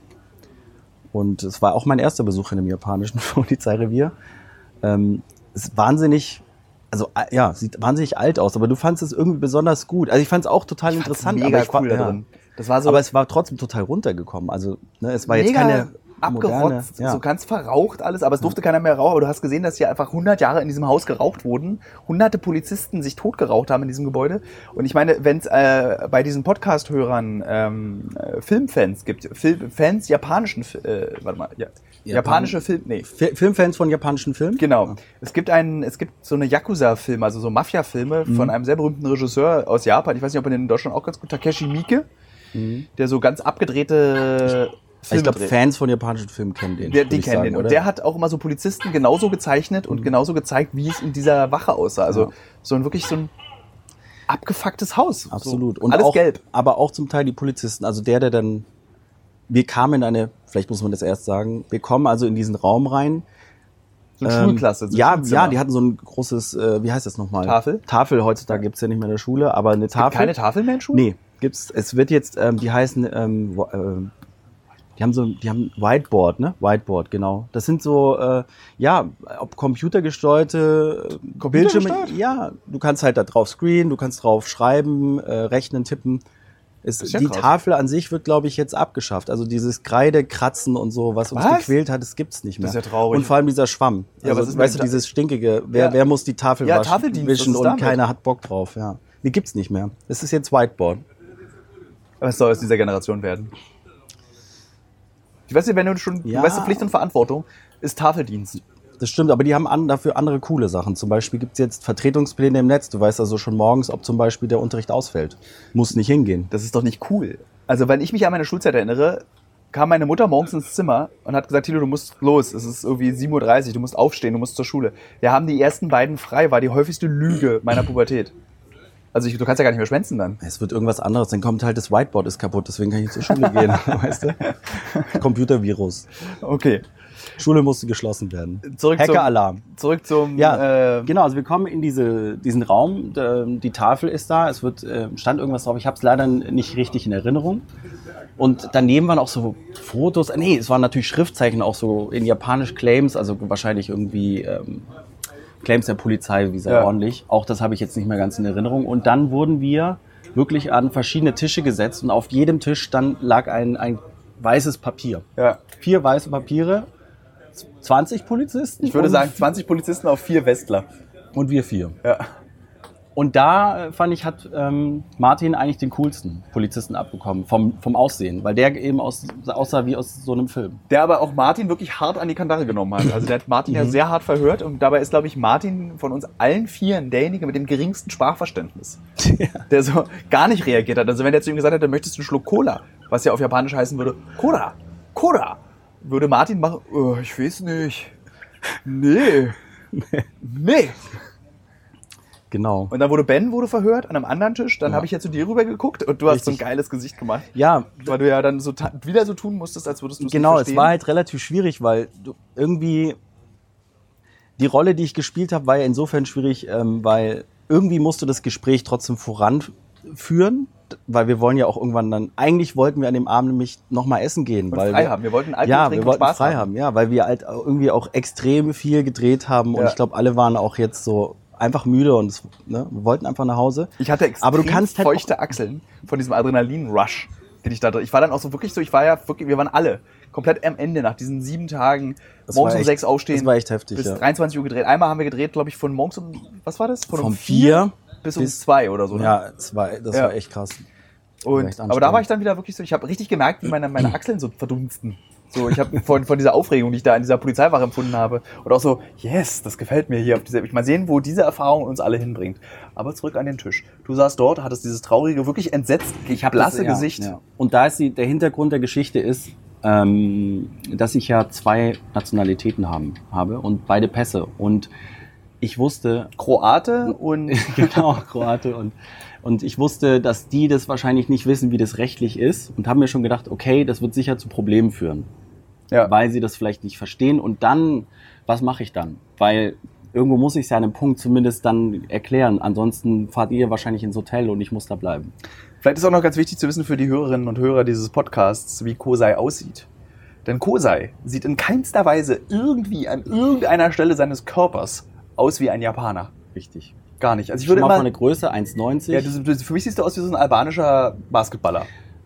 Und es war auch mein erster Besuch in einem japanischen Polizeirevier. Ähm, es ist wahnsinnig, also äh, ja, sieht wahnsinnig alt aus, aber du fandst es irgendwie besonders gut. Also ich fand es auch total interessant. Mega aber ich war, cool da ja. drin. Das war so Aber es war trotzdem total runtergekommen. Also ne, es war jetzt mega keine abgerotzt, moderne, ja. so ganz verraucht alles, aber es durfte keiner mehr rauchen. Aber du hast gesehen, dass hier einfach hundert Jahre in diesem Haus geraucht wurden. Hunderte Polizisten sich totgeraucht haben in diesem Gebäude. Und ich meine, wenn es äh, bei diesen Podcast-Hörern ähm, äh, Filmfans gibt, Film, Fans japanischen, äh, warte mal, ja, japanische Film, nee. Fi- Filmfans von japanischen Filmen? Genau. Es gibt einen, es gibt so eine Yakuza-Filme, also so Mafia-Filme von einem sehr berühmten Regisseur aus Japan. Ich weiß nicht, ob er den in Deutschland auch ganz gut, Takeshi Miike, der so ganz abgedrehte Filme Ich glaube, dreht. Fans von japanischen Filmen kennen den. Der, würd die ich kennen sagen, den. Und oder? der hat auch immer so Polizisten genauso gezeichnet und genauso gezeigt, wie es in dieser Wache aussah. Also Ja. so ein wirklich so ein abgefucktes Haus. Absolut. So, Und alles auch, gelb. Aber auch zum Teil die Polizisten. Also der, der dann, wir kamen in eine, vielleicht muss man das erst sagen, wir kommen also in diesen Raum rein. So eine Ähm, Schulklasse. So ein ja, Schulzimmer. ja, die hatten so ein großes, äh, wie heißt das nochmal? Tafel? Tafel, heutzutage gibt's ja nicht mehr in der Schule, aber eine Tafel. Keine Tafel mehr in Schulen? Nee, gibt's. Es wird jetzt, ähm, die heißen, ähm, wo- ähm, die haben so, die haben Whiteboard, ne? Whiteboard, genau. Das sind so, äh, ja, ob computergesteuerte äh, Bildschirme. Computergesteuert? Ja, du kannst halt da drauf screenen, du kannst drauf schreiben, äh, rechnen, tippen. Es, ist ja die krass. Tafel an sich wird, glaube ich, jetzt abgeschafft. Also dieses Kreidekratzen und so, was uns Was? gequält hat, das gibt's nicht mehr. Das ist ja traurig. Und vor allem dieser Schwamm. Ja, Also, was ist mit weißt du, dem Ta- dieses stinkige, wer, Ja. wer muss die Tafel Ja, waschen, Tafeldienst, was wischen ist und damit? keiner hat Bock drauf. Ja, die gibt's nicht mehr. Es ist jetzt Whiteboard. Was soll aus dieser Generation werden? Ich weiß nicht, wenn du schon, Ja. du weißt, Pflicht und Verantwortung ist Tafeldienst. Das stimmt, aber die haben an, dafür andere coole Sachen. Zum Beispiel gibt's jetzt Vertretungspläne im Netz. Du weißt also schon morgens, ob zum Beispiel der Unterricht ausfällt. Muss nicht hingehen. Das ist doch nicht cool. Also, wenn ich mich an meine Schulzeit erinnere, kam meine Mutter morgens ins Zimmer und hat gesagt, Tilo, du musst los. Es ist irgendwie sieben Uhr dreißig, du musst aufstehen, du musst zur Schule. Wir haben die ersten beiden frei, war die häufigste Lüge meiner Pubertät. Also, ich, du kannst ja gar nicht mehr schwänzen dann. Es wird irgendwas anderes, dann kommt halt das Whiteboard ist kaputt, deswegen kann ich nicht zur Schule gehen, weißt du? Computervirus. Okay. Schule musste geschlossen werden. Zurück zum, Hackeralarm. zurück zum, Ja, äh, genau, also wir kommen in diese, diesen Raum, d- die Tafel ist da, es wird, äh, stand irgendwas drauf, ich habe es leider nicht richtig in Erinnerung. Und daneben waren auch so Fotos, nee, es waren natürlich Schriftzeichen auch so in Japanisch Claims, also wahrscheinlich irgendwie ähm, Claims der Polizei, wie sehr Ja. ordentlich. Auch das habe ich jetzt nicht mehr ganz in Erinnerung. Und dann wurden wir wirklich an verschiedene Tische gesetzt und auf jedem Tisch dann lag ein, ein weißes Papier. ja. Vier weiße Papiere, zwanzig Polizisten. Ich würde und, sagen, zwanzig Polizisten auf vier Westler. Und wir vier. Ja. Und da, äh, fand ich, hat ähm, Martin eigentlich den coolsten Polizisten abbekommen, vom, vom Aussehen, weil der eben aus, aussah wie aus so einem Film. Der aber auch Martin wirklich hart an die Kandare genommen hat. Also der hat Martin ja sehr hart verhört und dabei ist, glaube ich, Martin von uns allen Vieren derjenige mit dem geringsten Sprachverständnis. Der so gar nicht reagiert hat. Also wenn der zu ihm gesagt hätte, möchtest du einen Schluck Cola, was ja auf Japanisch heißen würde, Cola, Cola, würde Martin machen, oh, ich weiß nicht, nee, nee. Genau. Und dann wurde Ben wurde verhört an einem anderen Tisch, dann Ja. habe ich ja zu dir rüber geguckt und du hast so ein Richtig. geiles Gesicht gemacht. Ja, Weil du ja dann so ta- wieder so tun musstest, als würdest du es genau, nicht es verstehen. war halt relativ schwierig, weil du irgendwie die Rolle, die ich gespielt habe, war ja insofern schwierig, ähm, weil irgendwie musste das Gespräch trotzdem voranführen, weil wir wollen ja auch irgendwann dann, eigentlich wollten wir an dem Abend nämlich nochmal essen gehen. Und weil frei wir, haben. Wir wollten Alkohol ja, trinken wir wollten und Spaß frei haben. haben, ja, weil wir halt auch irgendwie auch extrem viel gedreht haben und Ja. ich glaube, alle waren auch jetzt so einfach müde und es, ne, wir wollten einfach nach Hause. Ich hatte extrem Aber du kannst halt feuchte Achseln von diesem Adrenalin-Rush, den ich da drin. Ich war dann auch so wirklich so, ich war ja wirklich, wir waren alle komplett am Ende nach diesen sieben Tagen, Das morgens war um echt- sechs aufstehen, das war echt heftig, bis ja. dreiundzwanzig Uhr gedreht. Einmal haben wir gedreht, glaube ich, von morgens um, was war das? Von Vom um vier bis um bis- zwei oder so. ne? Ja, es war, das Ja. war echt krass. war Und, echt aber da anstrengend. war ich dann wieder wirklich so, ich habe richtig gemerkt, wie meine, meine Achseln so verdunsten. So, ich habe von, von dieser Aufregung, die ich da in dieser Polizeiwache empfunden habe. Und auch so, yes, das gefällt mir hier. Auf dieser, ich mal sehen, wo diese Erfahrung uns alle hinbringt. Aber zurück an den Tisch. Du saßt dort, hattest dieses traurige, wirklich entsetzt, Ich habe blasse das, ja, Gesicht. Ja. Und da ist die, der Hintergrund der Geschichte ist, ähm, dass ich ja zwei Nationalitäten haben, habe und beide Pässe. Und ich wusste, Kroate und genau, Kroate und und ich wusste, dass die das wahrscheinlich nicht wissen, wie das rechtlich ist und habe mir schon gedacht, okay, das wird sicher zu Problemen führen, ja. weil sie das vielleicht nicht verstehen. Und dann, was mache ich dann? Weil irgendwo muss ich es ja an einem Punkt zumindest dann erklären. Ansonsten fahrt ihr wahrscheinlich ins Hotel und ich muss da bleiben. Vielleicht ist auch noch ganz wichtig zu wissen für die Hörerinnen und Hörer dieses Podcasts, wie Kosei aussieht. Denn Kosei sieht in keinster Weise irgendwie an irgendeiner Stelle seines Körpers aus wie ein Japaner. Richtig. Gar nicht. Also ich Schon würde mal immer... von der Größe eins neunzig. Ja, du, du, für mich siehst du aus wie so ein albanischer Basketballer.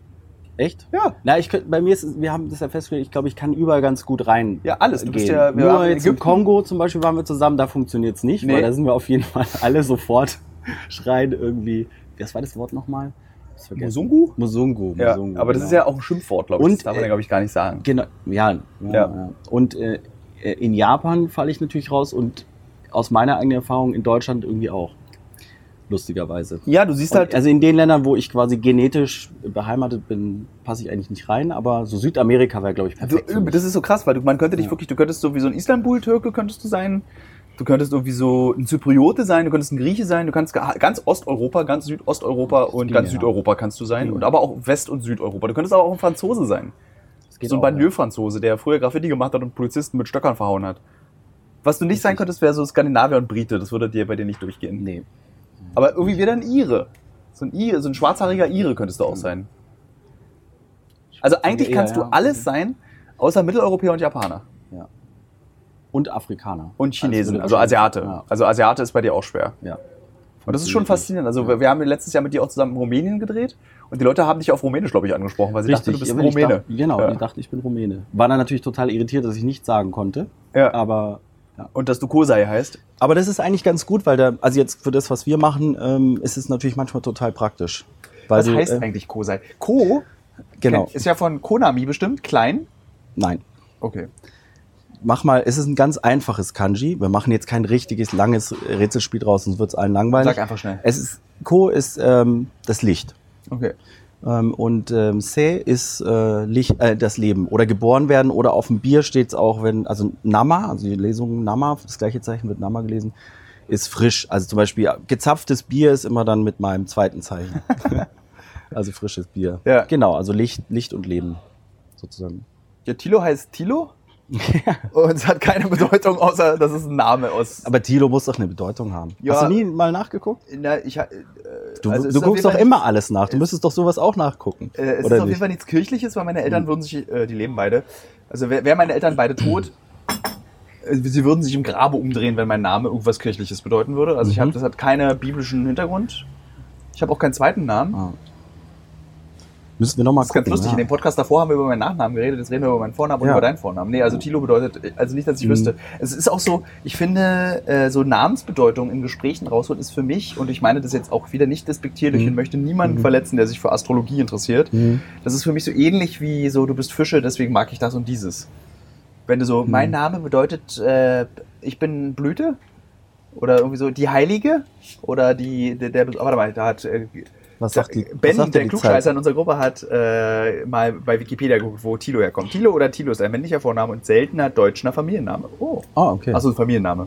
Echt? Ja. Na, ich könnt, bei mir ist, es- wir haben das ja festgestellt, ich glaube, ich kann überall ganz gut rein. Ja, alles. Du gehen. bist ja- wir waren Nur in jetzt im Ägypten. Kongo zum Beispiel waren wir zusammen, da funktioniert es nicht, Nee. weil da sind wir auf jeden Fall alle sofort schreien irgendwie. Was war das Wort nochmal? Hab's vergessen. Musungu? Musungu. Ja, Musungu, aber das genau. ist ja auch ein Schimpfwort, glaube ich. Und, das darf man, äh, glaube ich, gar nicht sagen. Genau, ja. ja, Ja. ja. Und äh, in Japan falle ich natürlich raus und aus meiner eigenen Erfahrung in Deutschland irgendwie auch. Lustigerweise. Ja, du siehst Und, halt... also in den Ländern, wo ich quasi genetisch beheimatet bin, passe ich eigentlich nicht rein, aber so Südamerika wäre, glaube ich, Also, perfekt. für mich. das ist so krass, weil du, man könnte dich Ja. wirklich... Du könntest so wie so ein Istanbul-Türke könntest du sein. Du könntest irgendwie so ein Zypriote sein, du könntest ein Grieche sein, du kannst ga- ganz Osteuropa, ganz Südosteuropa und ginge, ganz ja. Südeuropa kannst du sein. Mhm. Und aber auch West- und Südeuropa. Du könntest aber auch ein Franzose sein. Das geht So ein auch, ja. Banlieue-Franzose, der früher Graffiti gemacht hat und Polizisten mit Stöckern verhauen hat. Was du nicht sein Richtig. könntest, wäre so Skandinavier und Brite. Das würde dir bei dir nicht durchgehen. Nee. Aber irgendwie wäre dann Ire. So ein Ire, so ein schwarzhaariger Ire könntest du auch Mhm. sein. Also eigentlich eher, kannst du ja. alles sein, außer Mitteleuropäer und Japaner. Ja. Und Afrikaner. Und Chinesen, würde also Asiate. Ja. Also Asiate ist bei dir auch schwer. ja. Und das ist schon faszinierend. Also wir wir haben letztes Jahr mit dir auch zusammen in Rumänien gedreht. Und die Leute haben dich auf Rumänisch, glaube ich, angesprochen, weil sie Richtig, dachten, du bist ja, ein wenn ich Rumäne. Dachte, genau, Ja. die dachten, ich bin Rumäne. War dann natürlich total irritiert, dass ich nichts sagen konnte. Ja. Aber, ja. Und dass du Kosei heißt. aber das ist eigentlich ganz gut, weil da, also jetzt für das, was wir machen, ähm, ist es natürlich manchmal total praktisch. Weil Was du, heißt äh, eigentlich Kosei? Ko Genau. ist ja von Konami bestimmt, klein. Nein. Okay. Mach mal, es ist ein ganz einfaches Kanji. Wir machen jetzt kein richtiges, langes Rätselspiel draus, sonst wird es allen langweilig. Sag einfach schnell. Es ist, Ko ist ähm, das Licht. Okay. Ähm, und ähm, Se ist äh, Licht, äh, das Leben. Oder geboren werden. Oder auf dem Bier steht es auch, wenn, also Nama, also die Lesung Nama, das gleiche Zeichen wird Nama gelesen, ist frisch. Also zum Beispiel gezapftes Bier ist immer dann mit meinem zweiten Zeichen. Also frisches Bier. Ja. Genau, also Licht, Licht und Leben sozusagen. Ja, Tilo heißt Tilo. Und es hat keine Bedeutung, außer dass es ein Name aus. Aber Tilo muss doch eine Bedeutung haben. Ja. Hast du nie mal nachgeguckt? Na, ich, äh, Du, also es du ist auf guckst jeden doch Fall immer nichts- alles nach. Du müsstest doch sowas auch nachgucken. Äh, es Oder ist auf jeden nicht? Fall nichts Kirchliches, weil meine Eltern würden sich, äh, die leben beide. Also wär- wären meine Eltern beide tot, äh, sie würden sich im Grabe umdrehen, wenn mein Name irgendwas Kirchliches bedeuten würde. Also ich Mhm. hab, das hat keinen biblischen Hintergrund. Ich habe auch keinen zweiten Namen. Ah. Müssen wir noch mal Das ist ganz gucken. lustig. ja. In dem Podcast davor haben wir über meinen Nachnamen geredet, jetzt reden wir über meinen Vornamen und Ja. über deinen Vornamen. Nee, also Tilo bedeutet, also nicht, dass ich Mhm. wüsste. Es ist auch so, ich finde, äh, so Namensbedeutung in Gesprächen rausholen ist für mich, und ich meine das jetzt auch wieder nicht despektierlich Mhm. und möchte niemanden Mhm. verletzen, der sich für Astrologie interessiert. Mhm. Das ist für mich so ähnlich wie so, du bist Fische, deswegen mag ich das und dieses. Wenn du so, Mhm. mein Name bedeutet, äh, ich bin Blüte, oder irgendwie so, die Heilige, oder die, der, der warte mal, da hat, äh, Was sagt die, Ben, was sagt der die Klugscheißer Zeit? in unserer Gruppe, hat äh, mal bei Wikipedia geguckt, wo Tilo herkommt. Tilo oder Tilo ist ein männlicher Vorname und seltener deutscher Familienname. Oh. Ah, okay. Achso, Familienname.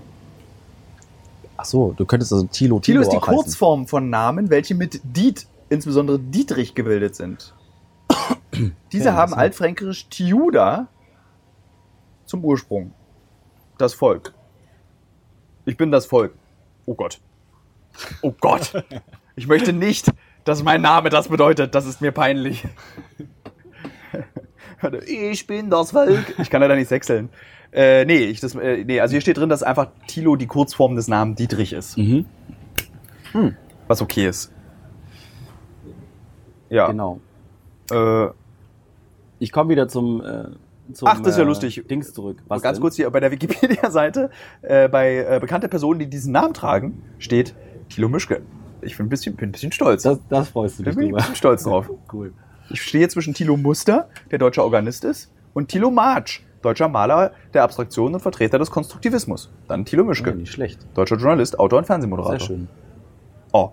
Ach so, du könntest also Tilo, Tilo ist die auch heißen. Kurzform von Namen, welche mit Diet, insbesondere Dietrich, gebildet sind. Diese Ja, haben so. altfränkisch Tiuda zum Ursprung. Das Volk. Ich bin das Volk. Oh Gott. Oh Gott. Ich möchte nicht, dass mein Name das bedeutet. Das ist mir peinlich. Warte, ich bin das Volk. Ich kann leider nicht sechseln. Äh, nee, ich, das, äh, nee, also hier steht drin, dass einfach Tilo die Kurzform des Namens Dietrich ist. Mhm. Was okay ist. Ja. Genau. Äh, Ich komme wieder zum, äh, zum Ach, das ist ja äh, lustig. Dings zurück. Was ganz denn? kurz hier bei der Wikipedia-Seite, äh, bei äh, bekannte Personen, die diesen Namen tragen, steht Thilo Mischke. Ich bin ein bisschen, bin ein bisschen stolz. Das, das freust du Da dich bin ich ein drüber. bisschen stolz drauf. Cool. Ich stehe zwischen Thilo Muster, der deutscher Organist ist, und Thilo Marsch, deutscher Maler der Abstraktion und Vertreter des Konstruktivismus. Dann Thilo Mischke, Ja, nicht schlecht. deutscher Journalist, Autor und Fernsehmoderator. Sehr schön. Oh.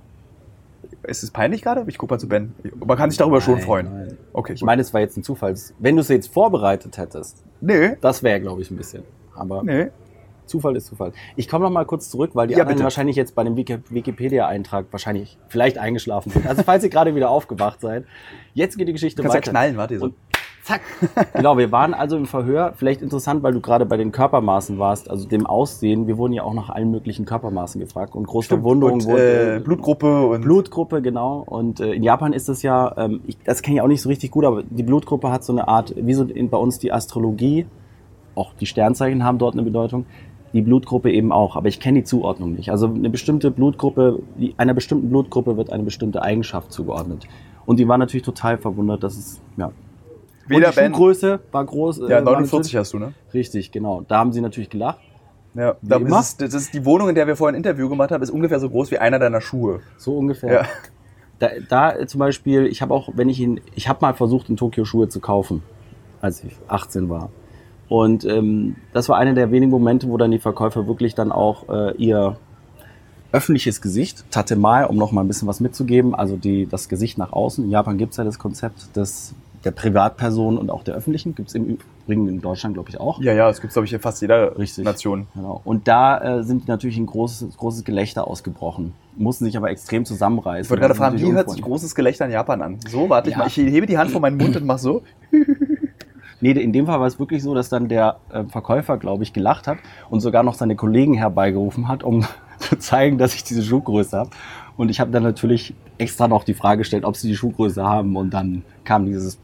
Ist es peinlich gerade? Ich gucke mal zu Ben. Man kann sich darüber schon Nein, freuen. nein. Okay, Ich gut. meine, es war jetzt ein Zufall. Wenn du es jetzt vorbereitet hättest, Nee, das wäre, glaube ich, ein bisschen. Aber nee. Zufall ist Zufall. Ich komme noch mal kurz zurück, weil die Ja, anderen bitte. wahrscheinlich jetzt bei dem Wiki- Wikipedia-Eintrag wahrscheinlich vielleicht eingeschlafen sind. Also falls ihr gerade wieder aufgewacht seid, jetzt geht die Geschichte Kannst ja weiter. knallen, warte so. Und zack. Genau, wir waren also im Verhör. Vielleicht interessant, weil du gerade bei den Körpermaßen warst, also dem Aussehen. Wir wurden ja auch nach allen möglichen Körpermaßen gefragt und große Verwundungen und, wurden. äh, Blutgruppe und Blutgruppe, genau. Und äh, in Japan ist das ja, ähm, ich, das kenne ich auch nicht so richtig gut, aber die Blutgruppe hat so eine Art, wie so in, bei uns die Astrologie, auch die Sternzeichen haben dort eine Bedeutung, die Blutgruppe eben auch, aber ich kenne die Zuordnung nicht. Also eine bestimmte Blutgruppe, die, einer bestimmten Blutgruppe wird eine bestimmte Eigenschaft zugeordnet. Und die war natürlich total verwundert, dass es, ja. Weder Und die Ben- Schuhgröße war groß. ja, äh, war neunundvierzig natürlich- hast du, ne? Richtig, genau. Da haben sie natürlich gelacht. Ja, da immer. ist, das ist die Wohnung, in der wir vorhin ein Interview gemacht haben, ist ungefähr so groß wie einer deiner Schuhe. So ungefähr. Ja. Da, da äh, zum Beispiel, ich habe auch, wenn ich in, ich habe mal versucht, in Tokio Schuhe zu kaufen, als ich achtzehn war. Und ähm, das war einer der wenigen Momente, wo dann die Verkäufer wirklich dann auch äh, ihr öffentliches Gesicht, Tatemae, um noch mal ein bisschen was mitzugeben, also die, das Gesicht nach außen. In Japan gibt es ja das Konzept des, der Privatperson und auch der öffentlichen. Gibt es im Übrigen in Deutschland, glaube ich, auch. Ja, ja, das gibt's, glaube ich, in fast jeder Richtig. Nation. Genau. Und da äh, sind natürlich ein großes, großes Gelächter ausgebrochen. Mussten sich aber extrem zusammenreißen. Ich wollte gerade Das ist fragen, wie natürlich hört sich unfreundlich. großes Gelächter in Japan an? So, warte ich Ja. mal. Ich hebe die Hand vor meinen Mund und mach so. Nee, in dem Fall war es wirklich so, dass dann der äh, Verkäufer, glaube ich, gelacht hat und sogar noch seine Kollegen herbeigerufen hat, um zu zeigen, dass ich diese Schuhgröße habe. Und ich habe dann natürlich extra noch die Frage gestellt, ob sie die Schuhgröße haben. Und dann kam dieses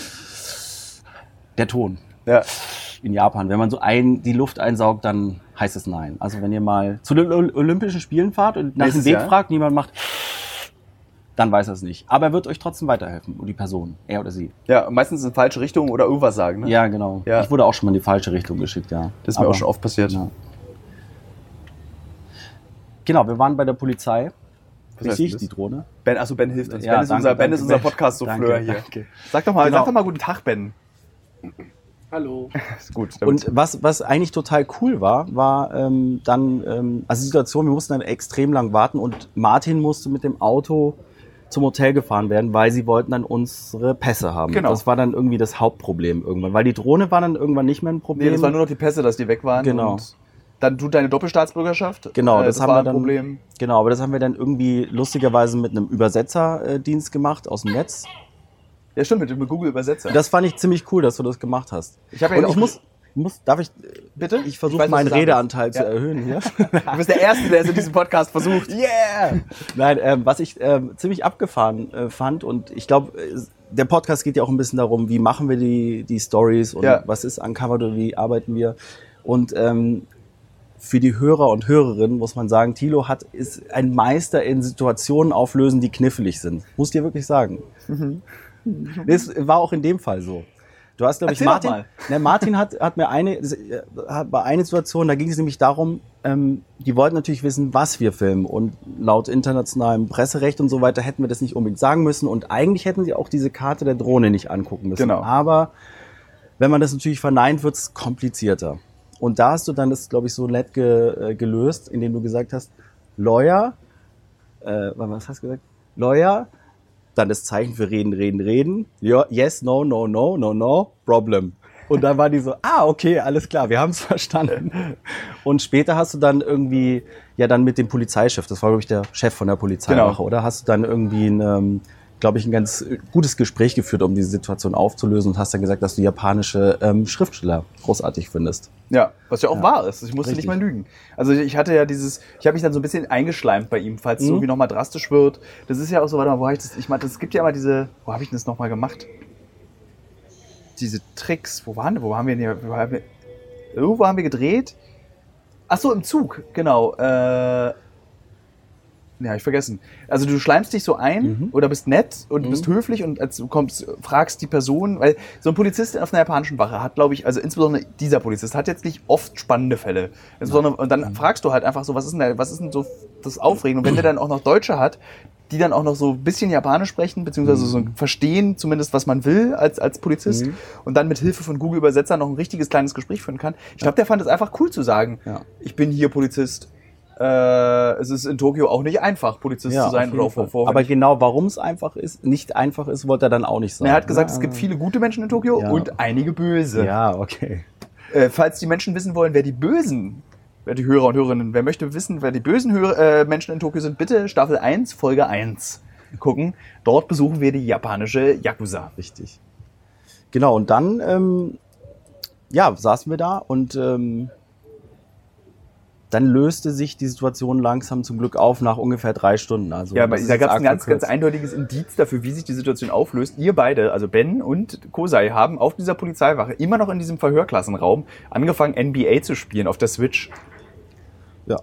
der Ton Ja. in Japan. Wenn man so ein, die Luft einsaugt, dann heißt es nein. Also wenn ihr mal zu den Olympischen Spielen fahrt und nach dem Nächstes Weg Jahr? fragt, niemand macht, dann weiß er es nicht. Aber er wird euch trotzdem weiterhelfen, die Person, er oder sie. Ja, meistens in falsche Richtung oder irgendwas sagen, ne? Ja, genau. Ja. Ich wurde auch schon mal in die falsche Richtung geschickt, ja. Das ist mir Aber, auch schon oft passiert. Ja. Genau, wir waren bei der Polizei. Was heißt Richtig, das? die Drohne. Ben, achso, Ben hilft uns. Ja, Ben ist danke, unser, ben danke, ist unser Ben. Podcast-Souffleur Danke, hier. danke. Sag doch mal, Genau. sag doch mal guten Tag, Ben. Hallo. Ist gut. damit- Und was, was eigentlich total cool war, war ähm, dann, ähm, also die Situation, wir mussten dann extrem lang warten und Martin musste mit dem Auto zum Hotel gefahren werden, weil sie wollten dann unsere Pässe haben. Genau. Das war dann irgendwie das Hauptproblem irgendwann, weil die Drohne war dann irgendwann nicht mehr ein Problem. Nee, das war nur noch die Pässe, dass die weg waren. Genau. Und dann tut deine Doppelstaatsbürgerschaft. Genau, Äh, das, das haben war wir ein dann, Problem. Genau, aber das haben wir dann irgendwie lustigerweise mit einem Übersetzerdienst gemacht aus dem Netz. Ja, stimmt, mit dem Google Übersetzer. Das fand ich ziemlich cool, dass du das gemacht hast. Ich habe ja Und auch- ich muss, muss, darf ich, Bitte? ich Ich versuche weiß, was meinen du sagen Redeanteil willst. zu Ja. erhöhen hier. Du bist der Erste, der es in diesem Podcast versucht. Yeah! Nein, ähm, was ich ähm, ziemlich abgefahren äh, fand und ich glaube, äh, der Podcast geht ja auch ein bisschen darum, wie machen wir die, die Stories und Ja. was ist Uncovered oder wie arbeiten wir. Und ähm, für die Hörer und Hörerinnen muss man sagen, Thilo hat, ist ein Meister in Situationen auflösen, die knifflig sind. Muss dir wirklich sagen. Das war auch in dem Fall so. Du hast, glaube ich, Erzähl doch Martin. mal. Ne, Martin hat, hat mir eine, das, äh, hat bei einer Situation, da ging es nämlich darum, ähm, die wollten natürlich wissen, was wir filmen. Und laut internationalem Presserecht und so weiter hätten wir das nicht unbedingt sagen müssen. Und eigentlich hätten sie auch diese Karte der Drohne nicht angucken müssen. Genau. Aber wenn man das natürlich verneint, wird es komplizierter. Und da hast du dann das, glaube ich, so nett ge, äh, gelöst, indem du gesagt hast, Lawyer, äh, was hast du gesagt? Lawyer, dann das Zeichen für reden, reden, reden. Ja, yes, no, no, no, no, no, problem. Und dann war die so, ah, okay, alles klar, wir haben es verstanden. Und später hast du dann irgendwie, ja dann mit dem Polizeichef, das war, glaube ich, der Chef von der Polizeiwache, Genau. oder? Hast du dann irgendwie ein, ähm, glaube ich, ein ganz gutes Gespräch geführt, um diese Situation aufzulösen und hast dann gesagt, dass du japanische ähm, Schriftsteller großartig findest. Ja, was ja auch wahr ist. Ich musste Richtig. nicht mal lügen. Also ich hatte ja dieses, ich habe mich dann so ein bisschen eingeschleimt bei ihm, falls es Mhm. irgendwie nochmal drastisch wird. Das ist ja auch so, warte mal, wo habe ich das, ich meine, es gibt ja immer diese, wo habe ich denn das nochmal gemacht? Diese Tricks, wo waren, wo haben wir denn, wo haben wir, irgendwo haben wir gedreht? Ach so, im Zug, genau. Äh, ja, hab ich vergessen. Also du schleimst dich so ein Mhm. oder bist nett und Mhm. bist höflich und als du kommst, fragst die Person, weil so ein Polizist auf einer japanischen Wache hat, glaube ich, also insbesondere dieser Polizist hat jetzt nicht oft spannende Fälle. Insbesondere, und dann fragst du halt einfach so, was ist denn, da, was ist denn so das Aufregende? Und wenn der dann auch noch Deutsche hat, die dann auch noch so ein bisschen Japanisch sprechen, beziehungsweise so verstehen zumindest, was man will als, als Polizist Mhm. und dann mit Hilfe von Google Übersetzer noch ein richtiges kleines Gespräch führen kann. Ich glaube, der fand es einfach cool zu sagen, Ja. ich bin hier Polizist. Äh, es ist in Tokio auch nicht einfach, Polizist zu sein. auf jeden Oder Fall. auch vor, Aber genau, warum es einfach ist, nicht einfach ist, wollte er dann auch nicht sagen. er hat gesagt, Ja, es gibt viele gute Menschen in Tokio Ja. und einige böse. Ja, okay. Äh, falls die Menschen wissen wollen, wer die Bösen, wer die Hörer und Hörerinnen, wer möchte wissen, wer die bösen Hörer, äh, Menschen in Tokio sind, bitte Staffel eins, Folge eins gucken. Dort besuchen wir die japanische Yakuza. Richtig. Genau, und dann ähm, ja, saßen wir da und ähm, dann löste sich die Situation langsam zum Glück auf nach ungefähr drei Stunden. Also, Ja, aber das ist da jetzt gab es arg ein ganz, ganz verkürzt. eindeutiges Indiz dafür, wie sich die Situation auflöst. Ihr beide, also Ben und Kosei, haben auf dieser Polizeiwache immer noch in diesem Verhörklassenraum angefangen, N B A zu spielen auf der Switch. Ja.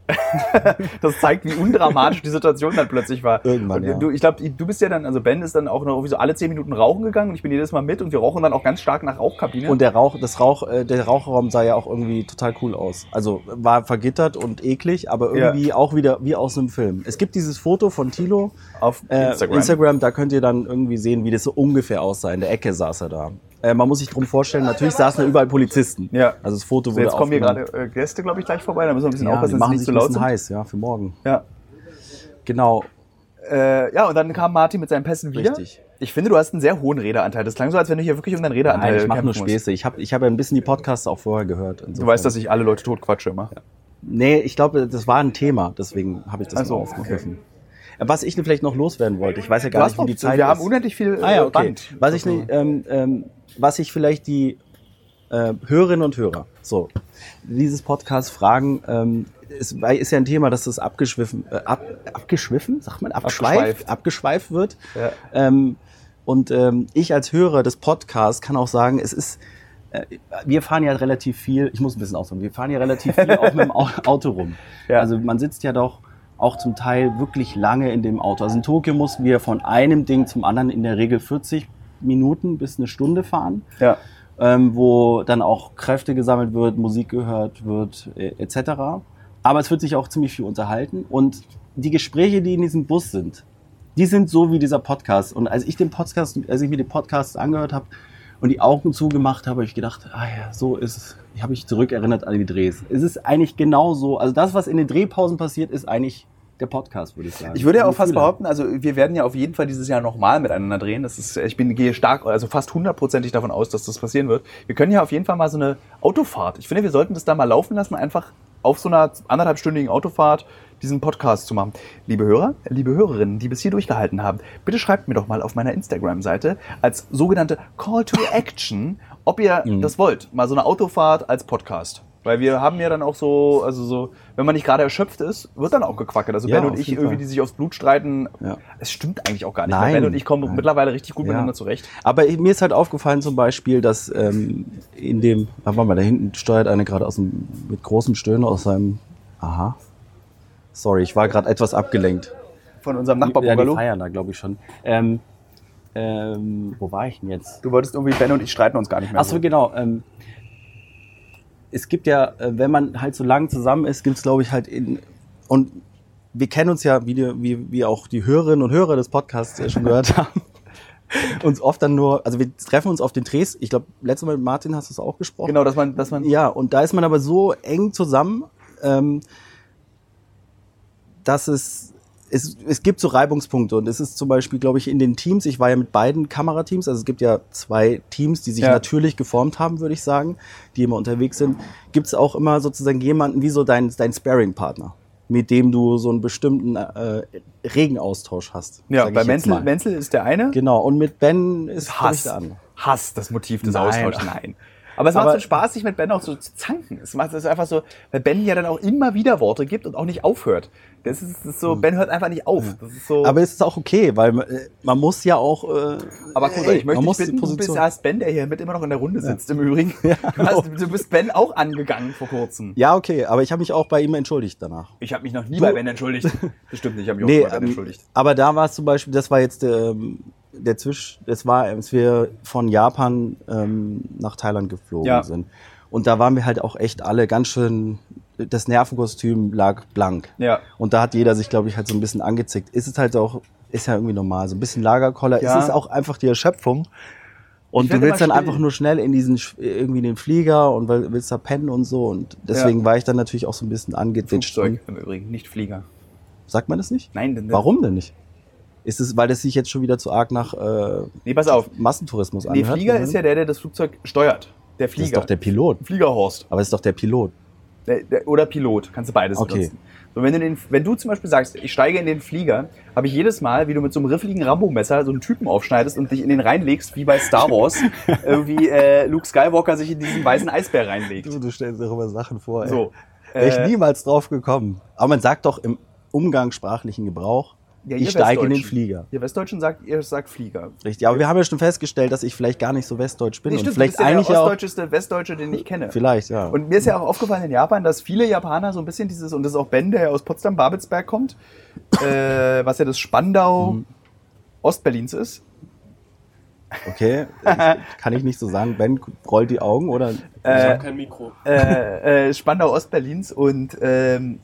Das zeigt, wie undramatisch die Situation dann plötzlich war. Irgendwann, und ja. du, ich glaube, du bist ja dann, also Ben ist dann auch noch irgendwie so alle zehn Minuten rauchen gegangen und ich bin jedes Mal mit und wir rauchen dann auch ganz stark nach Rauchkabine. Und der Rauch, das Rauch, äh, der Rauchraum sah ja auch irgendwie total cool aus. Also war vergittert und eklig, aber irgendwie auch wieder wie aus einem Film. Es gibt dieses Foto von Thilo auf äh, Instagram. Instagram, da könnt ihr dann irgendwie sehen, wie das so ungefähr aussah. In der Ecke saß er da. Äh, man muss sich drum vorstellen, natürlich saßen da überall Polizisten. Ja. Also das Foto So, wurde jetzt kommen hier aufgenommen. gerade äh, Gäste, glaube ich, gleich vorbei. Da müssen wir ein bisschen Ja, die aufpassen, dass es machen nicht sich zu ein laut bisschen sind. heiß, ja, für morgen. Ja. Genau, Äh, ja, und dann kam Martin mit seinen Pässen wieder. richtig. Ich finde, du hast einen sehr hohen Redeanteil. Das klang so, als wenn du hier wirklich um deinen Redeanteil Nein, ich mache nur kämpfen musst. Späße. Ich habe ich hab ja ein bisschen die Podcasts auch vorher gehört. Du weißt, dass ich alle Leute totquatsche immer. Nee, ich glaube, das war ein Thema, deswegen habe ich das Ach so, mal aufgegriffen. Was ich vielleicht noch loswerden wollte, ich weiß ja Du gar hast nicht, wie noch, die Zeit wir ist. haben unendlich viel Ah ja, äh, okay. Band. Was ich, nicht, ähm, ähm, was ich vielleicht die äh, Hörerinnen und Hörer, so, dieses Podcast fragen, ähm, es weil- ist ja ein Thema, dass das abgeschwiffen, äh, ab, abgeschwiffen, sagt man, abgeschweift, Abgeschweift. abgeschweift wird. Ja. Ähm, und ähm, ich als Hörer des Podcasts kann auch sagen, es ist, äh, wir fahren ja relativ viel, ich muss ein bisschen ausholen, wir fahren ja relativ viel auch mit dem Au- Auto rum. Ja. Also man sitzt ja doch auch zum Teil wirklich lange in dem Auto. Also in Tokio mussten wir von einem Ding zum anderen in der Regel vierzig Minuten bis eine Stunde fahren, Ja. ähm, wo dann auch Kräfte gesammelt wird, Musik gehört wird, äh, et cetera. Aber es wird sich auch ziemlich viel unterhalten und die Gespräche, die in diesem Bus sind, die sind so wie dieser Podcast. Und als ich den Podcast, als ich mir den Podcast angehört habe und die Augen zugemacht habe, habe ich gedacht, ah ja, so ist es. Ich habe mich zurückerinnert an die Drehs. Es ist eigentlich genau so. Also das, was in den Drehpausen passiert, ist eigentlich der Podcast, würde ich sagen. Ich würde ja auch fast Gefühle. behaupten, also wir werden ja auf jeden Fall dieses Jahr nochmal miteinander drehen. Das ist, ich bin, gehe stark, also fast hundertprozentig davon aus, dass das passieren wird. Wir können ja auf jeden Fall mal so eine Autofahrt. Ich finde, wir sollten das da mal laufen lassen, einfach auf so einer anderthalbstündigen Autofahrt diesen Podcast zu machen. Liebe Hörer, liebe Hörerinnen, die bis hier durchgehalten haben, bitte schreibt mir doch mal auf meiner Instagram-Seite als sogenannte Call to Action, ob ihr Mhm. das wollt. Mal so eine Autofahrt als Podcast. Weil wir haben ja dann auch so, also so, wenn man nicht gerade erschöpft ist, wird dann auch gequackelt. Also Ja, Ben und auf ich jeden irgendwie, Fall. die sich aufs Blut streiten, Ja. es stimmt eigentlich auch gar nicht. Nein. Ben und ich kommen Nein. mittlerweile richtig gut Ja. miteinander zurecht. Aber mir ist halt aufgefallen zum Beispiel, dass ähm, in dem, ah, warte mal, da hinten steuert einer gerade aus dem, mit großem Stöhnen aus seinem, aha, sorry, ich war gerade etwas abgelenkt. Von unserem Nachbar Ja, die Bungalow. feiern da, glaube ich schon. Ähm, ähm, wo war ich denn jetzt? Du wolltest irgendwie, Ben und ich streiten uns gar nicht mehr. Ach so, genau. Ähm, es gibt ja, äh, wenn man halt so lang zusammen ist, gibt es, glaube ich, halt in, und wir kennen uns ja, wie, die, wie, wie auch die Hörerinnen und Hörer des Podcasts ja schon gehört haben, uns oft dann nur, also wir treffen uns auf den Drehs, ich glaube, letztes Mal mit Martin hast du es auch gesprochen. Genau, dass man, dass man, Ja, und da ist man aber so eng zusammen, ähm, dass es, es, es gibt so Reibungspunkte und es ist zum Beispiel, glaube ich, in den Teams, ich war ja mit beiden Kamerateams, also es gibt ja zwei Teams, die sich Ja. natürlich geformt haben, würde ich sagen, die immer unterwegs sind, gibt es auch immer sozusagen jemanden wie so dein, dein Sparring-Partner, mit dem du so einen bestimmten äh, Regenaustausch hast. ja, sag bei ich jetzt Menzel, mal. Menzel ist der eine. Genau, und mit Ben ist glaub ich, Hass. der andere. Hass, das Motiv des Nein. Austauschs, nein. Aber es macht Aber- so Spaß, sich mit Ben auch so zu zanken. Es macht es einfach so, weil Ben ja dann auch immer wieder Worte gibt und auch nicht aufhört. Das ist, das ist so, Ben hört einfach nicht auf. Das ist so. Aber es ist auch okay, weil man, äh, man muss ja auch. Äh, Aber Kusa, ey, ich möchte man dich muss bitten, die du bist Position. hast Ben, der hier mit immer noch in der Runde sitzt, im Übrigen. Du, hast, du bist Ben auch angegangen vor kurzem. Ja, okay, aber ich habe mich auch bei ihm entschuldigt danach. Ich habe mich noch nie Du- bei Ben entschuldigt. Das stimmt nicht, ich habe mich Nee, auch bei Ben ähm, entschuldigt. aber da war es zum Beispiel, das war jetzt der, ähm, der Zwisch, das war, als wir von Japan ähm, nach Thailand geflogen Ja. sind. Und da waren wir halt auch echt alle ganz schön, das Nervenkostüm lag blank. Ja. Und da hat jeder sich, glaube ich, halt so ein bisschen angezickt. Ist es halt auch, ist ja irgendwie normal, so ein bisschen Lagerkoller. Ja. Es ist auch einfach die Erschöpfung. Und Ich du werd willst dann immer still. einfach nur schnell in diesen, Sch- irgendwie in den Flieger und weil- willst da pennen und so. Und deswegen Ja. war ich dann natürlich auch so ein bisschen angeditscht. Flugzeug im Übrigen, nicht Flieger. Sagt man das nicht? Nein, denn Warum denn nicht? Ist es, weil das sich jetzt schon wieder zu arg nach äh, Nee, pass auf. Massentourismus Nee, anhört? Flieger ist ja der, der das Flugzeug steuert. Der Das Flieger. ist doch der Pilot. Fliegerhorst. Aber es ist doch der Pilot. Der, der, oder Pilot, kannst du beides Okay. benutzen. So, wenn, du den, wenn du zum Beispiel sagst, ich steige in den Flieger, habe ich jedes Mal, wie du mit so einem riffligen Rambo-Messer so einen Typen aufschneidest und dich in den reinlegst, wie bei Star Wars, irgendwie äh, Luke Skywalker sich in diesen weißen Eisbär reinlegt. Du, du stellst dir immer Sachen vor. Ey. So. Wäre ich Äh, niemals drauf gekommen. Aber man sagt doch im umgangssprachlichen Gebrauch, ja, ihr ich steige in den Westdeutschen. Flieger. Ihr Westdeutschen sagt, ihr sagt Flieger. Richtig. Aber wir haben ja schon festgestellt, dass ich vielleicht gar nicht so westdeutsch bin. Nee, und stimmt, vielleicht du bist ja eigentlich der ja auch. ostdeutscheste Westdeutsche, den ich kenne. Vielleicht, ja. Und mir ist ja auch aufgefallen in Japan, dass viele Japaner so ein bisschen dieses, und das ist auch Ben, der ja aus Potsdam-Babelsberg kommt, äh, was ja das Spandau Mhm. Ostberlins ist. Okay, ich, kann ich nicht so sagen. Ben rollt die Augen oder? Ich Äh, habe kein Mikro. äh, äh, Spandau Ostberlins und ähm,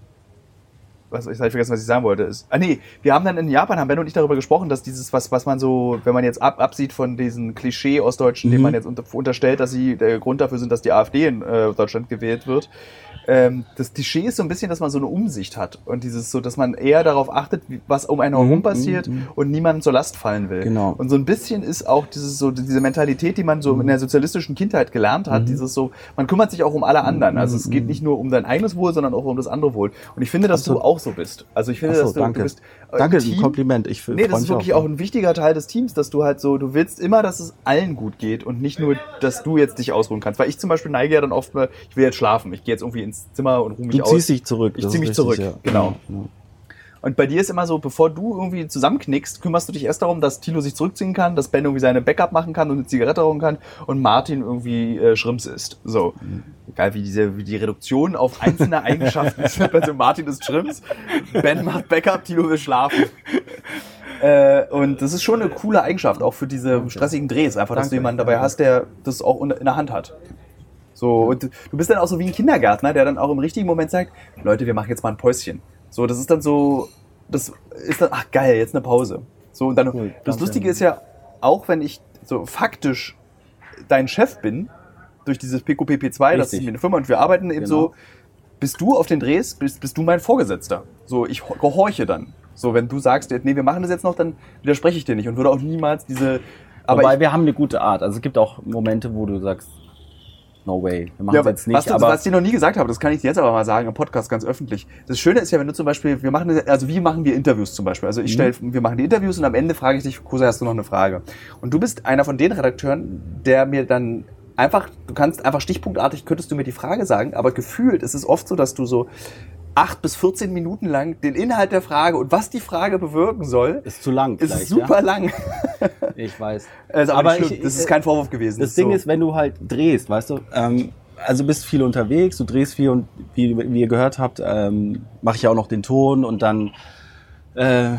was ich habe vergessen, was ich sagen wollte. Ist, ah nee, wir haben dann in Japan, haben Ben und ich darüber gesprochen, dass dieses, was, was man so, wenn man jetzt ab, absieht von diesen Klischee-Ostdeutschen, Mhm. denen man jetzt unter, unterstellt, dass sie der Grund dafür sind, dass die AfD in äh, Deutschland gewählt wird. Ähm, das Klischee ist so ein bisschen, dass man so eine Umsicht hat und dieses so, dass man eher darauf achtet, wie, was um einen herum Mhm, passiert mhm. und niemandem zur Last fallen will. Genau. Und so ein bisschen ist auch dieses so diese Mentalität, die man so in der sozialistischen Kindheit gelernt hat, Mhm. dieses so, man kümmert sich auch um alle anderen. Also es geht Mhm. nicht nur um dein eigenes Wohl, sondern auch um das andere Wohl. Und ich finde, dass Ach so. du auch so bist. Also ich finde, Ach so, dass du, danke. du bist äh, Danke, im ein Team. Kompliment. Ich Nee, das freu ist mich wirklich auch ein wichtiger Teil des Teams, dass du halt so, du willst immer, dass es allen gut geht und nicht nur, dass du jetzt dich ausruhen kannst. Weil ich zum Beispiel neige ja dann oft mal, ich will jetzt schlafen, ich gehe jetzt irgendwie ins Zimmer und ruhe mich Du aus. ziehst dich zurück. Ich das zieh ist mich richtig, zurück, ja. genau. Ja. Und bei dir ist immer so, bevor du irgendwie zusammenknickst, kümmerst du dich erst darum, dass Thilo sich zurückziehen kann, dass Ben irgendwie seine Backup machen kann und eine Zigarette rauchen kann und Martin irgendwie äh, Schrimps isst. So. Mhm. Geil, wie diese, wie die Reduktion auf einzelne Eigenschaften ist. Also Martin isst Schrimps, Ben macht Backup, Thilo will schlafen. Äh, und das ist schon eine coole Eigenschaft, auch für diese stressigen Drehs. Einfach, dass Danke. du jemanden dabei hast, der das auch in der Hand hat. So, und du bist dann auch so wie ein Kindergärtner, der dann auch im richtigen Moment sagt, Leute, wir machen jetzt mal ein Päuschen. So, das ist dann so, das ist dann, ach geil, jetzt eine Pause. So, und dann, cool, das Lustige ist ja, auch wenn ich so faktisch dein Chef bin, durch dieses P Q P P zwei, das ist eine Firma und wir arbeiten eben genau. so, bist du auf den Drehs, bist, bist du mein Vorgesetzter. So, ich gehorche dann. So, wenn du sagst, nee, wir machen das jetzt noch, dann widerspreche ich dir nicht und würde auch niemals diese, aber Wobei, ich, wir haben eine gute Art. Also es gibt auch Momente, wo du sagst, no way, wir machen ja, das jetzt nicht. Was, du, aber was ich dir noch nie gesagt habe, das kann ich dir jetzt aber mal sagen, im Podcast ganz öffentlich. Das Schöne ist ja, wenn du zum Beispiel, wir machen, also wie machen wir Interviews zum Beispiel? Also ich stelle, mhm. wir machen die Interviews und am Ende frage ich dich, Kosa, hast du noch eine Frage? Und du bist einer von den Redakteuren, der mir dann einfach, du kannst einfach stichpunktartig, könntest du mir die Frage sagen, aber gefühlt ist es oft so, dass du so acht bis vierzehn Minuten lang den Inhalt der Frage und was die Frage bewirken soll. Ist zu lang. Ist super ja? lang. Ich weiß. Also aber aber ich, das ist kein Vorwurf gewesen. Das, das Ding so. ist, wenn du halt drehst, weißt du, ähm, also bist viel unterwegs, du drehst viel und wie, wie ihr gehört habt, ähm, mache ich auch noch den Ton und dann äh,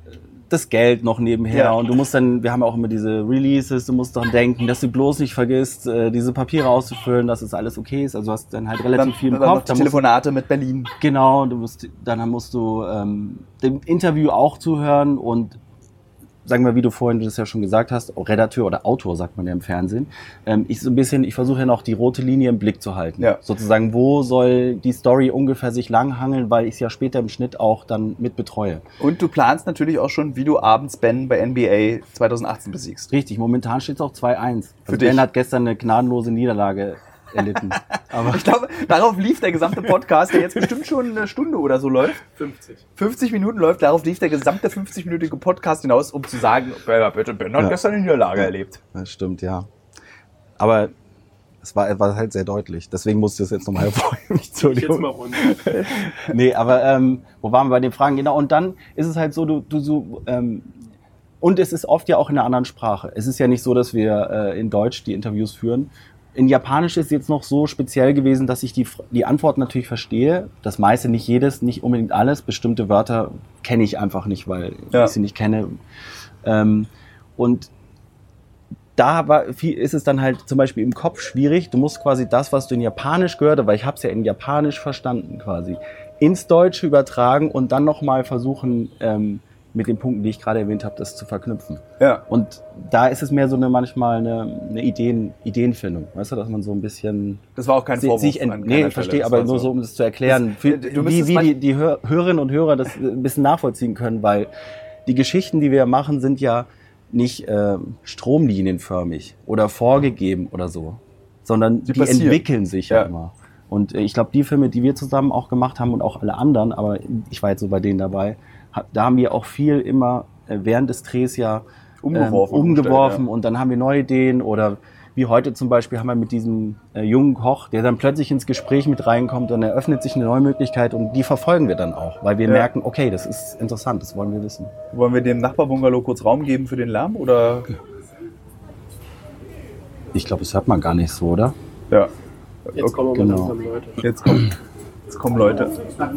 das Geld noch nebenher ja. und du musst dann, wir haben auch immer diese Releases, du musst daran denken, dass du bloß nicht vergisst, äh, diese Papiere auszufüllen, dass es alles okay ist, also du hast dann halt relativ dann, viel im dann Kopf. Dann Telefonate mit Berlin. Genau, du musst, dann musst du ähm, dem Interview auch zuhören und sagen wir, wie du vorhin das ja schon gesagt hast, auch Redakteur oder Autor, sagt man ja im Fernsehen. Ähm, ich so ein bisschen, ich versuche ja noch die rote Linie im Blick zu halten. Ja. Sozusagen, wo soll die Story ungefähr sich langhangeln, weil ich es ja später im Schnitt auch dann mit betreue. Und du planst natürlich auch schon, wie du abends Ben bei N B A zwanzig achtzehn besiegst. Richtig, momentan steht es auch zwei eins. Also Ben hat gestern eine gnadenlose Niederlage erlitten. Aber ich glaube, darauf lief der gesamte Podcast, der jetzt bestimmt schon eine Stunde oder so läuft. fünfzig. fünfzig Minuten läuft, darauf lief der gesamte fünfzig-minütige Podcast hinaus, um zu sagen, bitte, Ben hat ja. gestern eine Niederlage ja. erlebt. Das stimmt, ja. Aber es war, war halt sehr deutlich. Deswegen musste ich das jetzt nochmal hervorheben. Entschuldigung. Ich jetzt mal runter. Nee, aber ähm, wo waren wir bei den Fragen? Genau, und dann ist es halt so, du, du so... Ähm, und es ist oft ja auch in einer anderen Sprache. Es ist ja nicht so, dass wir äh, in Deutsch die Interviews führen. In Japanisch ist es jetzt noch so speziell gewesen, dass ich die, die Antwort natürlich verstehe. Das meiste, nicht jedes, nicht unbedingt alles. Bestimmte Wörter kenne ich einfach nicht, weil ja. ich sie nicht kenne. Ähm, und da war viel, ist es dann halt zum Beispiel im Kopf schwierig. Du musst quasi das, was du in Japanisch gehört, weil ich habe es ja in Japanisch verstanden quasi, ins Deutsche übertragen und dann nochmal versuchen, ähm, mit den Punkten, die ich gerade erwähnt habe, das zu verknüpfen. Ja. Und da ist es mehr so eine manchmal eine, eine Ideen, Ideenfindung, weißt du, dass man so ein bisschen... Das war auch kein Vorwurf. Sich ent- nee, ich verstehe, aber nur so, um das zu erklären, das, für, wie, wie die, die Hör- Hörerinnen und Hörer das ein bisschen nachvollziehen können, weil die Geschichten, die wir machen, sind ja nicht äh, stromlinienförmig oder vorgegeben oder so, sondern die, die entwickeln sich ja, ja immer. Und äh, ich glaube, die Filme, die wir zusammen auch gemacht haben und auch alle anderen, aber ich war jetzt so bei denen dabei, da haben wir auch viel immer während des Drehs ja umgeworfen, ähm, umgeworfen ja. Und dann haben wir neue Ideen oder wie heute zum Beispiel haben wir mit diesem äh, jungen Koch, der dann plötzlich ins Gespräch mit reinkommt und eröffnet sich eine neue Möglichkeit und die verfolgen wir dann auch, weil wir ja. merken, okay, das ist interessant, das wollen wir wissen. Wollen wir dem Nachbarbungalow kurz Raum geben für den Lärm oder? Ich glaube, das hört man gar nicht so, oder? Ja. Jetzt okay. kommen genau. langsam Leute. Jetzt kommen, jetzt kommen Leute.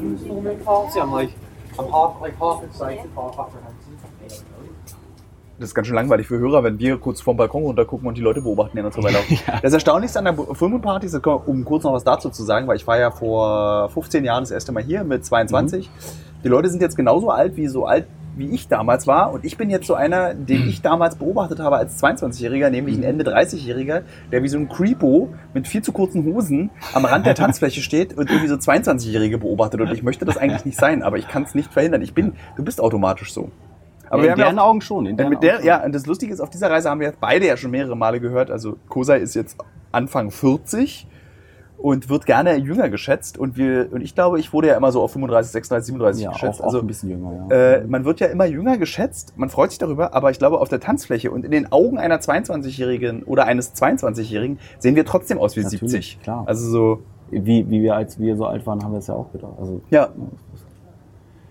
Das ist ganz schön langweilig für Hörer, wenn wir kurz vom Balkon runter gucken und die Leute beobachten und so weiter. Ja. Das Erstaunlichste an der Filmparty, um kurz noch was dazu zu sagen, weil ich war ja vor fünfzehn Jahren das erste Mal hier mit zweiundzwanzig. Mhm. Die Leute sind jetzt genauso alt wie so alt wie ich damals war und ich bin jetzt so einer, den ich damals beobachtet habe als zweiundzwanzigjähriger, nämlich ein Ende dreißigjähriger, der wie so ein Creepo mit viel zu kurzen Hosen am Rand der Tanzfläche steht und irgendwie so zweiundzwanzigjährige beobachtet und ich möchte das eigentlich nicht sein, aber ich kann es nicht verhindern. Ich bin, du bist automatisch so. Aber ja, in deren ja auch, Augen schon. In deren mit der, Augen ja, und das Lustige ist, auf dieser Reise haben wir beide ja schon mehrere Male gehört, also Kosei ist jetzt Anfang vierzig und wird gerne jünger geschätzt und wir und ich glaube, ich wurde ja immer so auf fünfunddreißig, sechsunddreißig, siebenunddreißig ja, geschätzt. Auch, also auch ein bisschen jünger, ja. Äh, man wird ja immer jünger geschätzt, man freut sich darüber, aber ich glaube, auf der Tanzfläche und in den Augen einer zweiundzwanzigjährigen oder eines zweiundzwanzigjährigen sehen wir trotzdem aus wie Natürlich, siebzig. Klar. Also so wie, wie wir, als wir so alt waren, haben wir es ja auch gedacht. Also, ja.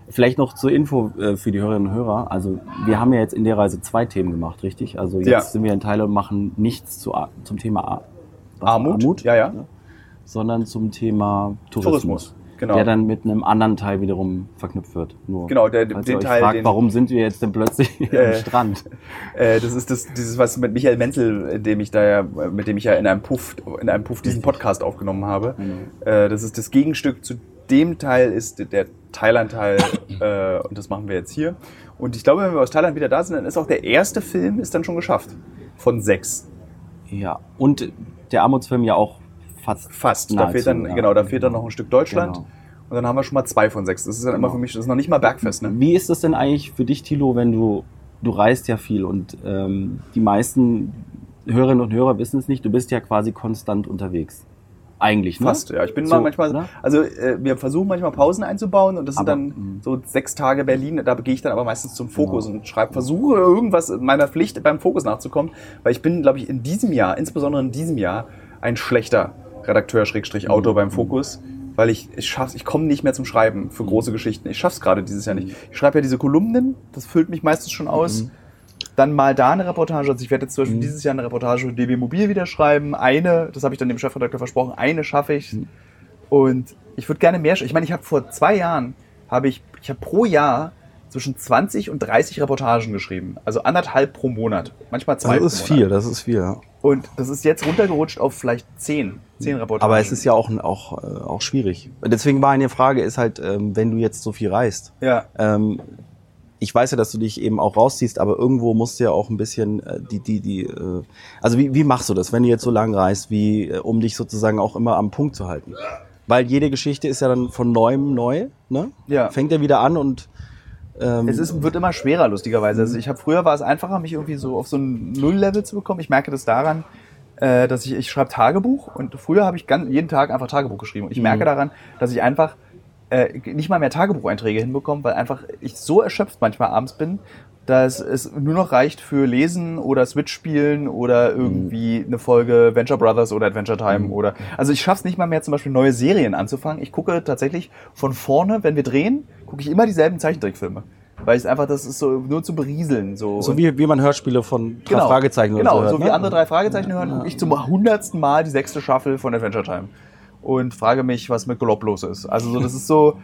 Vielleicht noch zur Info äh, für die Hörerinnen und Hörer. Also wir haben ja jetzt in der Reise zwei Themen gemacht, richtig? Also jetzt Ja. sind wir in Thailand und machen nichts zu, zum Thema Ar- was? Armut? Armut, Ja, ja. sondern zum Thema Tourismus. Tourismus, genau. Der dann mit einem anderen Teil wiederum verknüpft wird. Nur, Genau, der- falls den ihr euch Teil, fragt, den- warum sind wir jetzt denn plötzlich Äh, am Strand? Äh, das ist das, dieses, was mit Michael Menzel, in dem ich da ja, mit dem ich ja in einem Puff, in einem Puff diesen Podcast aufgenommen habe. Mhm. Äh, das ist das Gegenstück zu dem Teil, ist der Thailand-Teil, äh, und das machen wir jetzt hier. Und ich glaube, wenn wir aus Thailand wieder da sind, dann ist auch der erste Film ist dann schon geschafft. Von sechs. Ja, und der Armutsfilm ja auch fast. Fast. Da nahezu, fehlt dann, ja. genau, da fehlt dann noch ein Stück Deutschland. Genau. Und dann haben wir schon mal zwei von sechs. Das ist dann immer Genau. für mich, das ist noch nicht mal Bergfest, ne? Wie ist das denn eigentlich für dich, Thilo, wenn du, du reist ja viel und ähm, die meisten Hörerinnen und Hörer wissen es nicht, du bist ja quasi konstant unterwegs. Eigentlich, ne? Fast, ja. Ich bin So, mal manchmal, oder? also äh, wir versuchen manchmal Pausen einzubauen und das sind Aber, dann mh. so sechs Tage Berlin, da gehe ich dann aber meistens zum Fokus und schreibe, versuche irgendwas meiner Pflicht beim Fokus nachzukommen, weil ich bin, glaube ich, in diesem Jahr, insbesondere in diesem Jahr, ein schlechter Redakteur, Schrägstrich, Autor beim Fokus, weil ich, ich schaff's, ich komme nicht mehr zum Schreiben für große Geschichten. Ich schaff's gerade dieses Jahr nicht. Ich schreibe ja diese Kolumnen, das füllt mich meistens schon aus. Mhm. Dann mal da eine Reportage. Also ich werde jetzt zum Beispiel Mhm. dieses Jahr eine Reportage für D B Mobil wieder schreiben. Eine, das habe ich dann dem Chefredakteur versprochen, eine schaffe ich. Mhm. Und ich würde gerne mehr. sch- Ich meine, ich habe vor zwei Jahren, habe ich, ich habe pro Jahr zwischen zwanzig und dreißig Reportagen geschrieben. Also anderthalb pro Monat. Manchmal zwei Das ist pro Monat. viel, das ist viel. Ja. Und das ist jetzt runtergerutscht auf vielleicht zehn. Zehn Reportagen. Aber es ist ja auch, auch, äh, auch schwierig. Deswegen war eine Frage, ist halt, ähm, wenn du jetzt so viel reist, Ja. ähm, ich weiß ja, dass du dich eben auch rausziehst, aber irgendwo musst du ja auch ein bisschen äh, die, die, die, äh, also wie, wie machst du das, wenn du jetzt so lang reist, wie, äh, um dich sozusagen auch immer am Punkt zu halten? Weil jede Geschichte ist ja dann von neuem neu, ne? Ja. Fängt ja wieder an und ähm, Es ist, wird immer schwerer, lustigerweise. Also ich habe früher war es einfacher, mich irgendwie so auf so ein Null-Level zu bekommen. Ich merke das daran, äh, dass ich, ich schreibe Tagebuch und früher habe ich ganz, jeden Tag einfach Tagebuch geschrieben. Und ich merke daran, dass ich einfach äh, nicht mal mehr Tagebucheinträge hinbekomme, weil einfach ich so erschöpft manchmal abends bin, dass es nur noch reicht für Lesen oder Switch spielen oder irgendwie eine Folge Venture Brothers oder Adventure Time oder, also ich schaff's nicht mal mehr zum Beispiel neue Serien anzufangen. Ich gucke tatsächlich von vorne, wenn wir drehen, gucke ich immer dieselben Zeichentrickfilme. Weil es einfach, das ist so nur zu berieseln. So, so wie, wie man Hörspiele von drei genau, Fragezeichen oder genau, so hört, so wie ne? andere drei Fragezeichen hören, gucke ich zum hundertsten Mal die sechste Staffel von Adventure Time und frage mich, was mit Glob los ist. Also so, das ist so,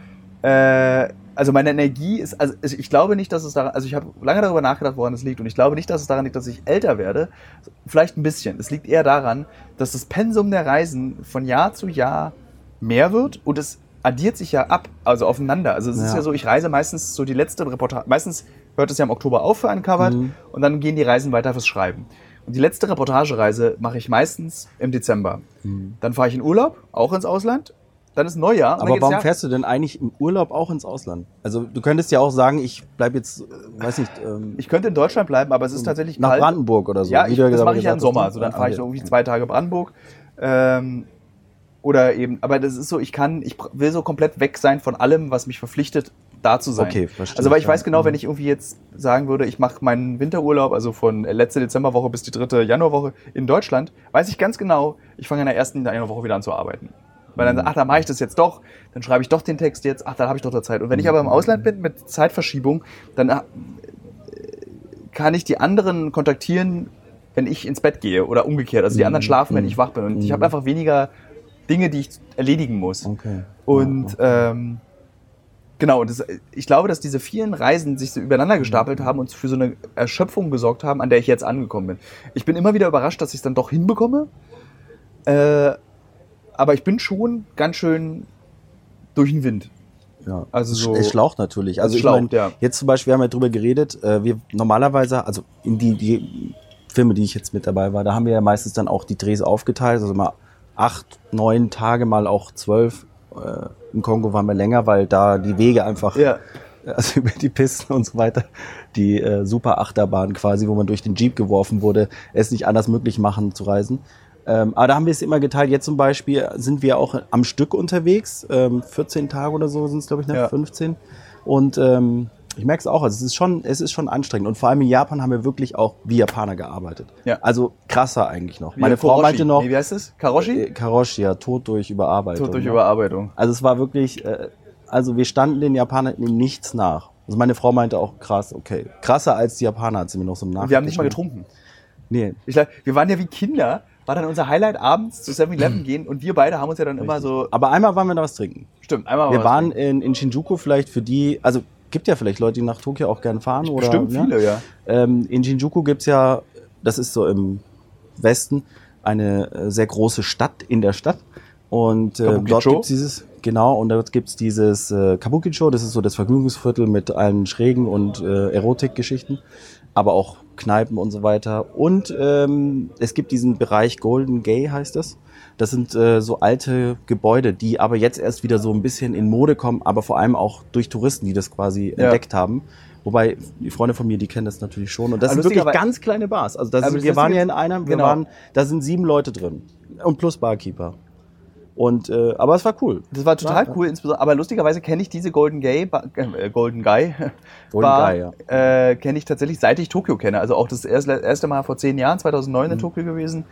äh, also meine Energie ist, also ich glaube nicht, dass es daran, also ich habe lange darüber nachgedacht, woran es liegt und ich glaube nicht, dass es daran liegt, dass ich älter werde. Vielleicht ein bisschen. Es liegt eher daran, dass das Pensum der Reisen von Jahr zu Jahr mehr wird und es addiert sich ja ab, also aufeinander. Also es ist Ja. ja so, ich reise meistens so die letzte Reportage, meistens hört es ja im Oktober auf für Uncovered Mhm. und dann gehen die Reisen weiter fürs Schreiben. Und die letzte Reportagereise mache ich meistens im Dezember. Dann fahre ich in Urlaub, auch ins Ausland. Dann ist Neujahr. und dann Aber geht's warum ja- fährst du denn eigentlich im Urlaub auch ins Ausland? Also du könntest ja auch sagen, ich bleib jetzt, äh, weiß nicht, ähm, Ich könnte in Deutschland bleiben, aber es ist tatsächlich nach kalt. Brandenburg oder so. Ja, wie ich, du das gesagt- mache ich ja im gesagt hast, Sommer. ne? Also dann Ah, fahre ich okay. so irgendwie zwei Tage Brandenburg. Ähm, oder eben, aber das ist so, ich kann, ich br- will so komplett weg sein von allem, was mich verpflichtet, da zu sein. Okay, verstehe. Also weil ich ja. weiß genau, wenn ich irgendwie jetzt sagen würde, ich mache meinen Winterurlaub, also von letzte Dezemberwoche bis die dritte Januarwoche in Deutschland, weiß ich ganz genau, ich fange in der ersten Januarwoche wieder an zu arbeiten. Weil dann, ach, dann mache ich das jetzt doch, dann schreibe ich doch den Text jetzt, ach, dann habe ich doch da Zeit. Und wenn ich aber im Ausland bin mit Zeitverschiebung, dann äh, kann ich die anderen kontaktieren, wenn ich ins Bett gehe oder umgekehrt. Also die anderen schlafen, wenn ich wach bin. Und ich habe einfach weniger Dinge, die ich erledigen muss. Okay. Und ähm, genau, und das, ich glaube, dass diese vielen Reisen sich so übereinander gestapelt haben und für so eine Erschöpfung gesorgt haben, an der ich jetzt angekommen bin. Ich bin immer wieder überrascht, dass ich es dann doch hinbekomme. Äh, aber ich bin schon ganz schön durch den Wind. Ja, Also es so- es schlaucht natürlich. Also Es ich schlaucht, meine, ja. jetzt zum Beispiel, wir haben ja drüber geredet, äh, wir normalerweise, also in die, die Filme, die ich jetzt mit dabei war, da haben wir ja meistens dann auch die Drehs aufgeteilt, also mal acht, neun Tage, mal auch zwölf. Äh, Im Kongo waren wir länger, weil da die Wege einfach, Ja. also über die Pisten und so weiter, die äh, super Achterbahn quasi, wo man durch den Jeep geworfen wurde, es nicht anders möglich machen zu reisen. Ähm, aber da haben wir es immer geteilt. Jetzt zum Beispiel sind wir auch am Stück unterwegs. Ähm, vierzehn Tage oder so sind es, glaube ich, ne? Ja. fünfzehn. Und ähm, ich merke es auch, also es ist schon, es ist schon anstrengend. Und vor allem in Japan haben wir wirklich auch wie Japaner gearbeitet. Ja. Also krasser eigentlich noch. Wie Meine ein Frau Koroshi. meinte noch, Nee, wie heißt es? Karoshi? äh, Karoshi, ja, Tot durch Überarbeitung. Tod durch ne? Überarbeitung. Also es war wirklich, äh, also wir standen den Japanern in nichts nach. Also meine Frau meinte auch, krass, okay. Krasser als die Japaner, hat sie mir noch so nach. Wir haben nicht mal getrunken. Nee. Ich glaub, wir waren ja wie Kinder, war dann unser Highlight abends zu seven eleven gehen und wir beide haben uns ja dann immer so... Aber einmal waren wir da was trinken. Stimmt, einmal Wir was waren trinken. in, in Shinjuku vielleicht für die, also gibt ja vielleicht Leute, die nach Tokio auch gern fahren. Oder, Bestimmt viele, ja. Ähm, in Shinjuku gibt's ja, das ist so im Westen, eine äh, sehr große Stadt in der Stadt. Und äh, Kabukicho? dort gibt's dieses, genau, und dort gibt's dieses äh, Kabukicho, das ist so das Vergnügungsviertel mit allen Schrägen und äh, Erotikgeschichten, aber auch Kneipen und so weiter. Und ähm, es gibt diesen Bereich Golden Gate, heißt das. Das sind äh, so alte Gebäude, die aber jetzt erst wieder so ein bisschen in Mode kommen, aber vor allem auch durch Touristen, die das quasi Ja. entdeckt haben. Wobei, die Freunde von mir, die kennen das natürlich schon. Und das Aber sind wirklich lustigerweise- ganz kleine Bars. Also das Aber sind, das wir ist waren jetzt- ja in einer, wir genau. waren, da sind sieben Leute drin. Und plus Barkeeper. Und, äh, aber es war cool. Das war total Ja. cool, insbesondere, aber lustigerweise kenne ich diese Golden Gay, Bar, äh, Golden Guy, Golden Bar, Guy, ja. äh, kenne ich tatsächlich seit ich Tokio kenne. Also auch das erste, erste Mal vor zehn Jahren, zweitausendneun Mhm. in Tokio gewesen.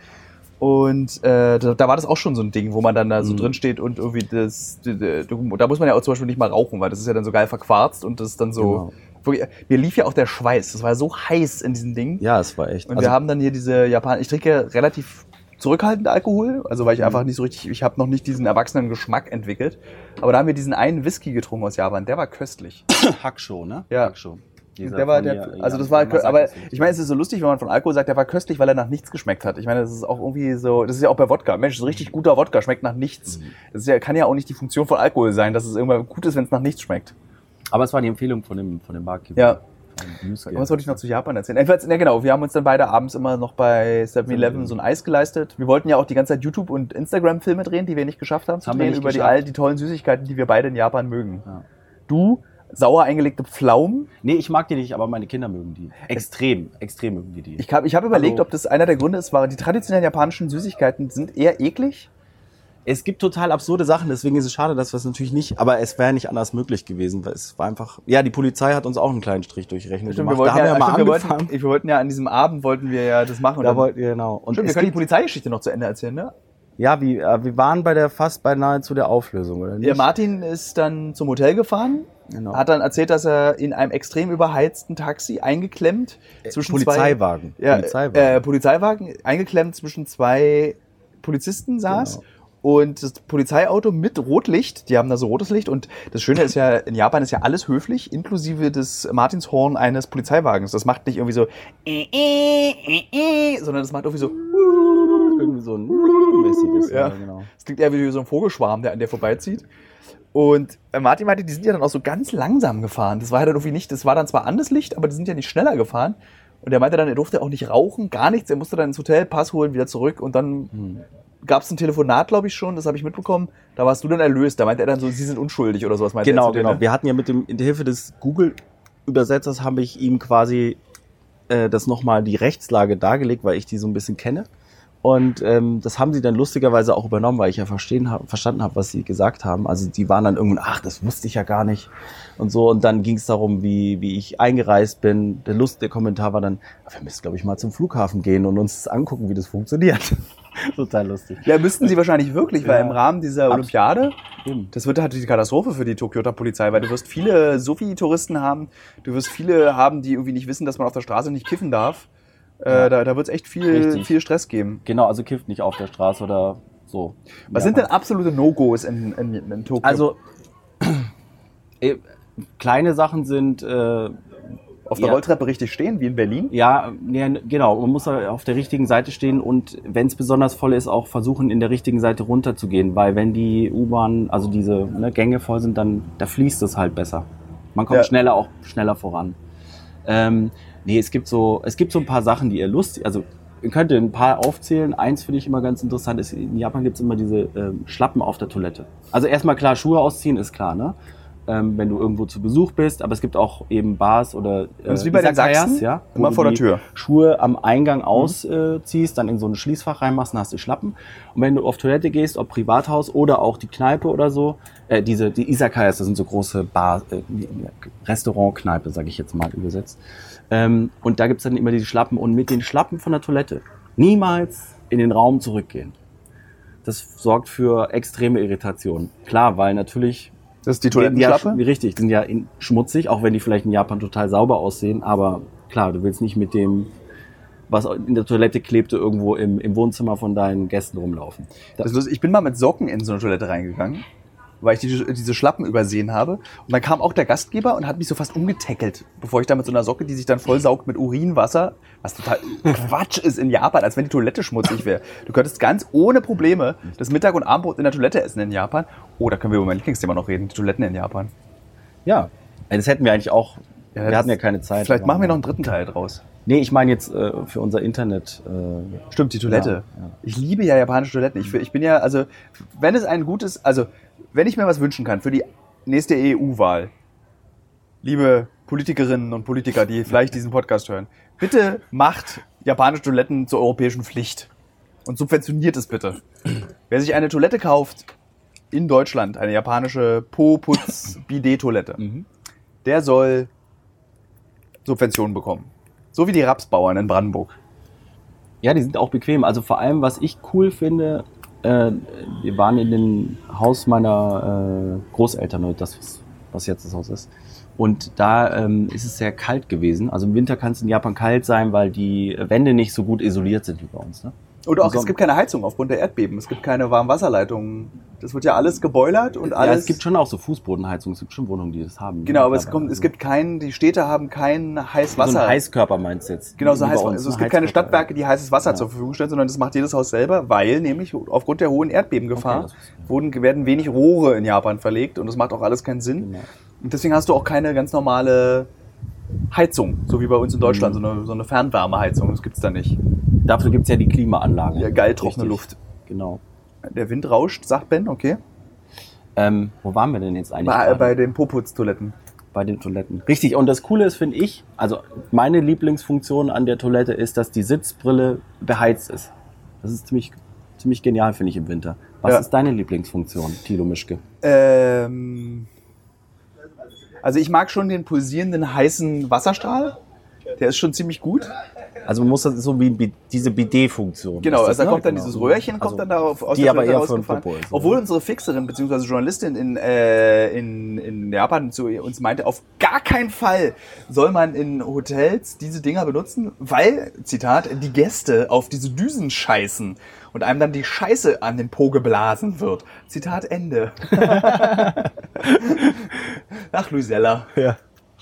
Und äh, da, da war das auch schon so ein Ding, wo man dann da so Mhm. drin steht und irgendwie das, d- d- da muss man ja auch zum Beispiel nicht mal rauchen, weil das ist ja dann so geil verquarzt und das ist dann so, Genau. wirklich, mir lief ja auch der Schweiß, das war so heiß in diesem Ding. Ja, es war echt. Und also, wir haben dann hier diese Japan, ich trinke ja relativ zurückhaltend Alkohol, also weil ich Mhm. einfach nicht so richtig, ich habe noch nicht diesen erwachsenen Geschmack entwickelt. Aber da haben wir diesen einen Whisky getrunken aus Japan, der war köstlich. Hackshow, ne? Ja. Hackshow. Dieser Der war von der, mir, also ja, das war, Masako aber Sushi. ich meine, es ist so lustig, wenn man von Alkohol sagt, der war köstlich, weil er nach nichts geschmeckt hat. Ich meine, das ist auch irgendwie so, das ist ja auch bei Wodka. Mensch, so richtig guter Wodka schmeckt nach nichts. Mhm. Das ist ja, kann ja auch nicht die Funktion von Alkohol sein, dass es irgendwann gut ist, wenn es nach nichts schmeckt. Aber es war die Empfehlung von dem, von dem Barkeeper. Ja. Von Yusuke. Was wollte ich noch zu Japan erzählen? Jedenfalls, ja genau, wir haben uns dann beide abends immer noch bei seven eleven so ein Eis geleistet. Wir wollten ja auch die ganze Zeit YouTube- und Instagram-Filme drehen, die wir nicht geschafft haben zu Haben wir drehen, nicht über die, geschafft. all die tollen Süßigkeiten, die wir beide in Japan mögen. Ja. Du, sauer eingelegte Pflaumen. Nee, ich mag die nicht, aber meine Kinder mögen die. Extrem, extrem mögen die die. Ich habe ich hab überlegt, Also- ob das einer der Gründe ist, war, die traditionellen japanischen Süßigkeiten sind eher eklig. Es gibt total absurde Sachen, deswegen ist es schade, dass wir es natürlich nicht, aber es wäre nicht anders möglich gewesen, weil es war einfach, ja, die Polizei hat uns auch einen kleinen Strich durchrechnet Stimmt, wir gemacht. wollten, Da haben ja, wir mal stimmt, wir, angefangen. wollten, wir wollten ja an diesem Abend wollten wir ja das machen. Und Da dann, wollten wir, genau. Und stimmt, wir es können die gibt, Polizeigeschichte noch zu Ende erzählen, ne? ja, wie, äh, wir waren bei der, fast beinahe zu der Auflösung, oder nicht? Der Martin ist dann zum Hotel gefahren, Genau. hat dann erzählt, dass er in einem extrem überheizten Taxi eingeklemmt zwischen Polizeiwagen. zwei ja, Polizeiwagen. Äh, Polizeiwagen eingeklemmt zwischen zwei Polizisten saß. Genau. Und das Polizeiauto mit Rotlicht, die haben da so rotes Licht und das Schöne ist ja, in Japan ist ja alles höflich, inklusive des Martinshorn eines Polizeiwagens. Das macht nicht irgendwie so, äh, äh, äh, äh, sondern das macht irgendwie so, Irgendwie so ein mäßiges, Ja. ja, genau. es klingt eher wie so ein Vogelschwarm, der an der vorbeizieht. Und äh, Martin meinte, die sind ja dann auch so ganz langsam gefahren. Das war ja dann irgendwie nicht, das war dann zwar anderes Licht, aber die sind ja nicht schneller gefahren. Und er meinte dann, er durfte auch nicht rauchen, gar nichts. Er musste dann ins Hotel, Pass holen, wieder zurück und dann Hm. gab es ein Telefonat, glaube ich schon, das habe ich mitbekommen. Da warst du dann erlöst. Da meinte er dann so, sie sind unschuldig oder sowas. Meinte er Genau, zu dir, genau. ne? Wir hatten ja mit dem, in der Hilfe des Google-Übersetzers habe ich ihm quasi äh, das nochmal die Rechtslage dargelegt, weil ich die so ein bisschen kenne. Und ähm, das haben sie dann lustigerweise auch übernommen, weil ich ja verstehen hab, verstanden habe, was sie gesagt haben. Also die waren dann irgendwann, ach, das wusste ich ja gar nicht und so. Und dann ging es darum, wie wie ich eingereist bin. Der Lust, der Kommentar war dann, wir müssen, glaube ich, mal zum Flughafen gehen und uns angucken, wie das funktioniert. Total lustig. Ja, müssten sie wahrscheinlich wirklich, weil Ja. im Rahmen dieser Olympiade, Eben. das wird halt die Katastrophe für die Tokioter Polizei, weil du wirst viele Sofi-Touristen haben, du wirst viele haben, die irgendwie nicht wissen, dass man auf der Straße nicht kiffen darf. Äh, da da wird es echt viel, Richtig. viel Stress geben. Genau, also kifft nicht auf der Straße oder so. Was Ja. sind denn absolute No-Gos in, in, in Tokio? Also, äh, kleine Sachen sind, äh, auf der ja. Rolltreppe richtig stehen, wie in Berlin? ja, nee, genau, man muss auf der richtigen Seite stehen und wenn es besonders voll ist, auch versuchen, in der richtigen Seite runterzugehen, weil wenn die U-Bahn, also diese ne, Gänge voll sind, dann da fließt es halt besser. Man kommt Ja. schneller auch schneller voran. Ähm, nee, es gibt so, es gibt so ein paar Sachen, die ihr lustig, also ihr könnt ein paar aufzählen. Eins finde ich immer ganz interessant ist, in Japan gibt es immer diese ähm, Schlappen auf der Toilette. Also erstmal klar, Schuhe ausziehen ist klar, ne? Ähm, wenn du irgendwo zu Besuch bist, aber es gibt auch eben Bars oder äh, Das ist wie bei den Izakayas, Sachsen, ja, wo immer du vor der die Tür. Schuhe am Eingang ausziehst, dann in so ein Schließfach reinmachst, dann hast du Schlappen. Und wenn du auf Toilette gehst, ob Privathaus oder auch die Kneipe oder so, äh, diese die Izakayas, das sind so große Bar, äh, Restaurant-Kneipe, sage ich jetzt mal übersetzt. Ähm, und da gibt's dann immer diese Schlappen und mit den Schlappen von der Toilette niemals in den Raum zurückgehen. Das sorgt für extreme Irritation. Klar, weil natürlich Das ist die Die ja, Toilettenschlappe? richtig, die sind ja in, schmutzig, auch wenn die vielleicht in Japan total sauber aussehen. Aber klar, du willst nicht mit dem, was in der Toilette klebte, irgendwo im, im Wohnzimmer von deinen Gästen rumlaufen. Da, Das ist lustig. Ich bin mal mit Socken in so eine Toilette reingegangen, weil ich die, diese Schlappen übersehen habe. Und dann kam auch der Gastgeber und hat mich so fast umgetackelt, bevor ich da mit so einer Socke, die sich dann vollsaugt mit Urinwasser, was total Quatsch ist in Japan, als wenn die Toilette schmutzig wäre. Du könntest ganz ohne Probleme das Mittag- und Abendbrot in der Toilette essen in Japan. Oh, da können wir über mein Lieblingsthema noch reden, die Toiletten in Japan. ja, das hätten wir eigentlich auch, Ja, wir das- hatten ja keine Zeit. Vielleicht aber- machen wir noch einen dritten Teil draus. Nee, ich meine jetzt äh, für unser Internet. Äh, Stimmt, die Toilette. Ja, ja. Ich liebe ja japanische Toiletten. Ich, ich bin ja, also, wenn es ein gutes, also, wenn ich mir was wünschen kann für die nächste E U-Wahl, liebe Politikerinnen und Politiker, die vielleicht diesen Podcast hören, bitte macht japanische Toiletten zur europäischen Pflicht und subventioniert es bitte. Wer sich eine Toilette kauft in Deutschland, eine japanische Po-Putz-Bidet-Toilette, der soll Subventionen bekommen. So wie die Rapsbauern in Brandenburg. Ja, die sind auch bequem. Also vor allem, was ich cool finde, äh, wir waren in dem Haus meiner äh, Großeltern, das was, was jetzt das Haus ist. Und da ähm, ist es sehr kalt gewesen. Also im Winter kann es in Japan kalt sein, weil die Wände nicht so gut isoliert sind wie bei uns. Ne? Und auch, Im es Sommer- gibt keine Heizung aufgrund der Erdbeben. Es gibt keine Warmwasserleitungen. Das wird ja alles geboilert und alles. Ja, es gibt schon auch so Fußbodenheizungen. Es gibt schon Wohnungen, die das haben. Genau, aber es, Aber kommt, es also gibt keinen, die Städte haben kein heißes so Wasser. ein Heißkörper meinst du jetzt? Genau, so Wie bei heiß, uns, also es ein gibt keine Heizkörper, Stadtwerke, die heißes Wasser Ja. zur Verfügung stellen, sondern das macht jedes Haus selber, weil nämlich aufgrund der hohen Erdbebengefahr Okay, das wusste ich. wurden, werden wenig Rohre in Japan verlegt und das macht auch alles keinen Sinn. Genau. Und deswegen hast du auch keine ganz normale Heizung, so wie bei uns in Deutschland, Mhm. so eine, so eine Fernwärmeheizung, das gibt's da nicht. Dafür gibt es ja die Klimaanlagen. Ja, geil trockene Richtig. Luft. Genau. Der Wind rauscht, sagt Ben, okay. Ähm, wo waren wir denn jetzt eigentlich? Bei, gerade? bei den Poputz-Toiletten. Bei den Toiletten. Richtig, und das Coole ist, finde ich, also meine Lieblingsfunktion an der Toilette ist, dass die Sitzbrille beheizt ist. Das ist ziemlich, ziemlich genial, finde ich, im Winter. Was Ja. ist deine Lieblingsfunktion, Thilo Mischke? Ähm, also ich mag schon den pulsierenden heißen Wasserstrahl. Der ist schon ziemlich gut. Also man muss das so wie Bi- diese Bidet-Funktion. Genau, Ist das, also da ne? kommt dann Genau. dieses Röhrchen, kommt Also, dann da auf, aus die der aber Toilette eher für den rausgefahren. Popo ist, Obwohl oder? unsere Fixerin bzw. Journalistin in, äh, in, in Japan zu uns meinte, auf gar keinen Fall soll man in Hotels diese Dinger benutzen, weil, Zitat, die Gäste auf diese Düsen scheißen und einem dann die Scheiße an den Po geblasen wird. Zitat Ende. Ach, Luisella. Ja.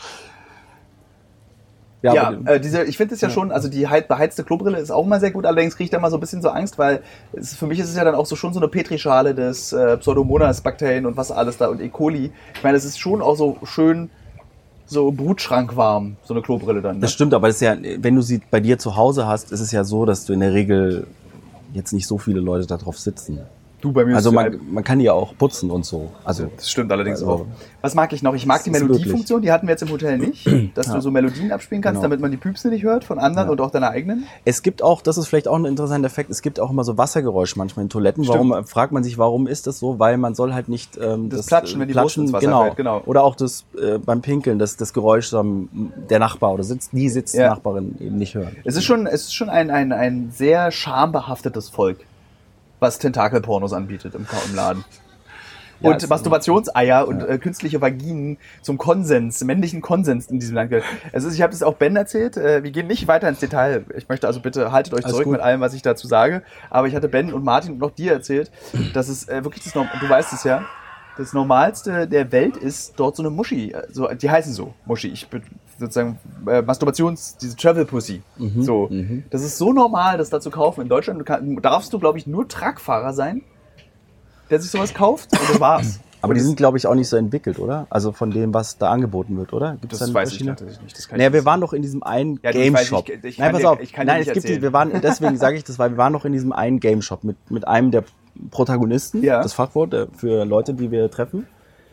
Ja, Ja, aber- äh, diese, ich finde es ja, schon, also die halt beheizte Klobrille ist auch mal sehr gut, allerdings kriege ich da mal so ein bisschen so Angst, weil es, für mich ist es ja dann auch so schon so eine Petrischale des äh, Pseudomonas-Bakterien und was alles da und E. coli. Ich meine, es ist schon auch so schön so brutschrankwarm, so eine Klobrille dann. Ne? Das stimmt, aber das ist ja, wenn du sie bei dir zu Hause hast, ist es ja so, dass du in der Regel jetzt nicht so viele Leute da drauf sitzen. Du, bei mir Also ist man, man kann die ja auch putzen und so. Also das stimmt allerdings Also- auch. Was mag ich noch? Ich mag die Das ist Melodiefunktion, die hatten wir jetzt im Hotel nicht, dass Ja. du so Melodien abspielen kannst, Genau. damit man die Püpse nicht hört von anderen Ja. und auch deine eigenen. es gibt auch, das ist vielleicht auch ein interessanter Effekt, es gibt auch immer so Wassergeräusche manchmal in Toiletten. Stimmt. Warum fragt man sich, warum ist das so? Weil man soll halt nicht ähm, Das Platschen, wenn die Wurst ins Wasser genau. fällt, genau. Oder auch das äh, beim Pinkeln, das, das Geräusch am, der Nachbar oder sitzt, die sitzt Ja. Nachbarin eben nicht hören. Es ist schon, es ist schon ein, ein, ein sehr schambehaftetes Volk, was Tentakelpornos anbietet im, im Laden. Ja, Und es- Masturbationseier und äh, künstliche Vaginen zum Konsens, männlichen Konsens in diesem Land gehört. Es ist, ich habe das auch Ben erzählt, äh, wir gehen nicht weiter ins Detail. Ich möchte also bitte, haltet euch Alles zurück gut. mit allem, was ich dazu sage. Aber ich hatte Ben und Martin und auch dir erzählt, dass es äh, wirklich das, Norm- du weißt es ja, das Normalste der Welt ist dort so eine Muschi. äh, So, die heißen so, Muschi. Ich bin sozusagen äh, Masturbations, diese Travel Pussy. Mhm, So. mhm. Das ist so normal, das da zu kaufen. In Deutschland du kann, darfst du, glaube ich, nur Truckfahrer sein, der sich sowas kauft. Und das war's. Aber Und die das- sind, glaube ich, auch nicht so entwickelt, oder? Also von dem, was da angeboten wird, oder? Gibt es Das da weiß ich verschiedene? natürlich nicht. Das kann ich Naja, wir nicht waren doch in diesem einen Ja, du, Game ich weiß, Shop. ich- ich Nein, kann pass dir- auf. ich kann dir Nein, nicht es gibt, die- erzählen. wir waren, deswegen sage ich das, weil wir waren noch in diesem einen Game Shop mit, mit einem der Protagonisten, Ja. das Fachwort äh, für Leute, die wir treffen.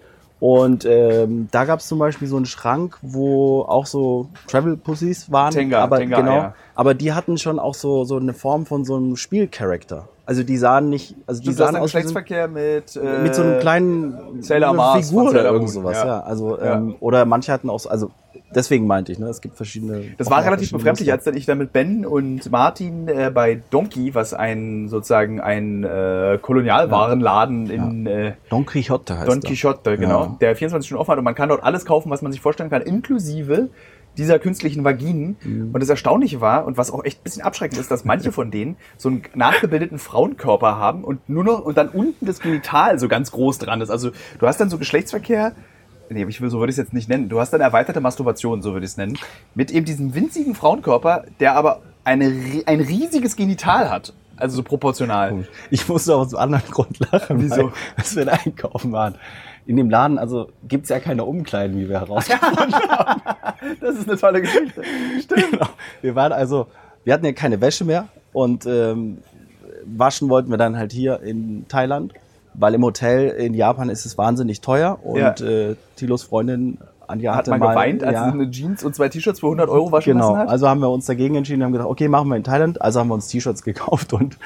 Und ähm, da gab es zum Beispiel so einen Schrank, wo auch so Travel Pussies waren. Tenga, aber Tenga, genau, ja. aber die hatten schon auch so so eine Form von so einem Spielcharakter. Also die sahen nicht, also die Stimmt, du hast sahen einen aus wie so ein- Geschlechtsverkehr mit, äh, mit so einem kleinen Sailor eine Mars Figur von oder Sailor irgend Moon, sowas, ja. ja. Also Ja. ähm, oder manche hatten auch so, also deswegen meinte ich, ne, es gibt verschiedene... Das war auch relativ verschiedene befremdlich, Muster. als dann ich dann mit Ben und Martin äh, bei Donkey, was ein sozusagen ein äh, Kolonialwarenladen in äh, Don Quixote heißt Don er. Quixote, genau, Ja. der vierundzwanzig Stunden offen hat und man kann dort alles kaufen, was man sich vorstellen kann, inklusive dieser künstlichen Vaginen. Mhm. Und das Erstaunliche war, und was auch echt ein bisschen abschreckend ist, dass manche von denen so einen nachgebildeten Frauenkörper haben und nur noch, und dann unten das Genital so ganz groß dran ist. Also du hast dann so Geschlechtsverkehr, nee, ich will, so würde ich es jetzt nicht nennen, du hast dann erweiterte Masturbation, so würde ich es nennen, mit eben diesem winzigen Frauenkörper, der aber eine, ein riesiges Genital hat. Also so proportional. Ich musste aus einem anderen Grund lachen, Wieso? weil, als wir da einkaufen waren. In dem Laden, also gibt's ja keine Umkleiden, wie wir herausgefunden haben. Das ist eine tolle Geschichte. Stimmt. Genau. Wir waren also, wir hatten ja keine Wäsche mehr und ähm, waschen wollten wir dann halt hier in Thailand, weil im Hotel in Japan ist es wahnsinnig teuer und Ja. äh, Thilos Freundin Anja Hat hatte man mal, geweint, als ja, sie eine Jeans und zwei T-Shirts für hundert Euro waschen Genau, lassen hat? also haben wir uns dagegen entschieden, haben gedacht, okay, machen wir in Thailand. Also haben wir uns T-Shirts gekauft und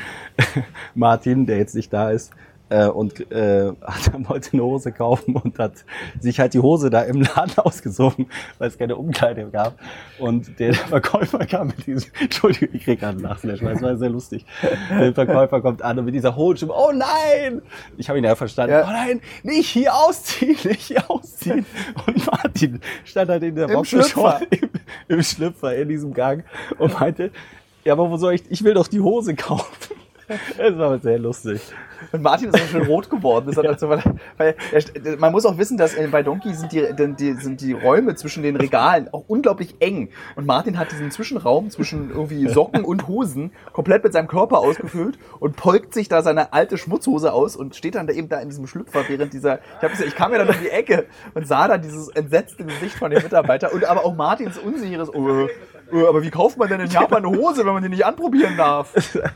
Martin, der jetzt nicht da ist, äh, und äh, hat dann wollte eine Hose kaufen und hat sich halt die Hose da im Laden ausgezogen, weil es keine Umkleide gab. Und der Verkäufer kam mit diesem, Entschuldigung, ich krieg gerade einen Lachflash, weil es war sehr lustig. Der Verkäufer kommt an und mit dieser hohen Stimme, oh nein! Ich habe ihn ja verstanden, Ja. oh nein, nicht hier ausziehen, nicht hier ausziehen. Und Martin stand halt in der Im Boxershort Schlüpfer. im, im Schlüpfer in diesem Gang und meinte, ja, aber wo soll ich, ich will doch die Hose kaufen. Das war sehr lustig. Und Martin ist auch schön rot geworden. Das hat halt so, weil, weil er, man muss auch wissen, dass bei Donkey sind die, die, sind die Räume zwischen den Regalen auch unglaublich eng. Und Martin hat diesen Zwischenraum zwischen irgendwie Socken und Hosen komplett mit seinem Körper ausgefüllt und polkt sich da seine alte Schmutzhose aus und steht dann da eben da in diesem Schlüpfer während dieser, ich, hab gesagt, ich kam ja dann um die Ecke und sah dann dieses entsetzte Gesicht von dem Mitarbeiter und aber auch Martins unsicheres, oh, oh, aber wie kauft man denn in Japan eine Hose, wenn man die nicht anprobieren darf?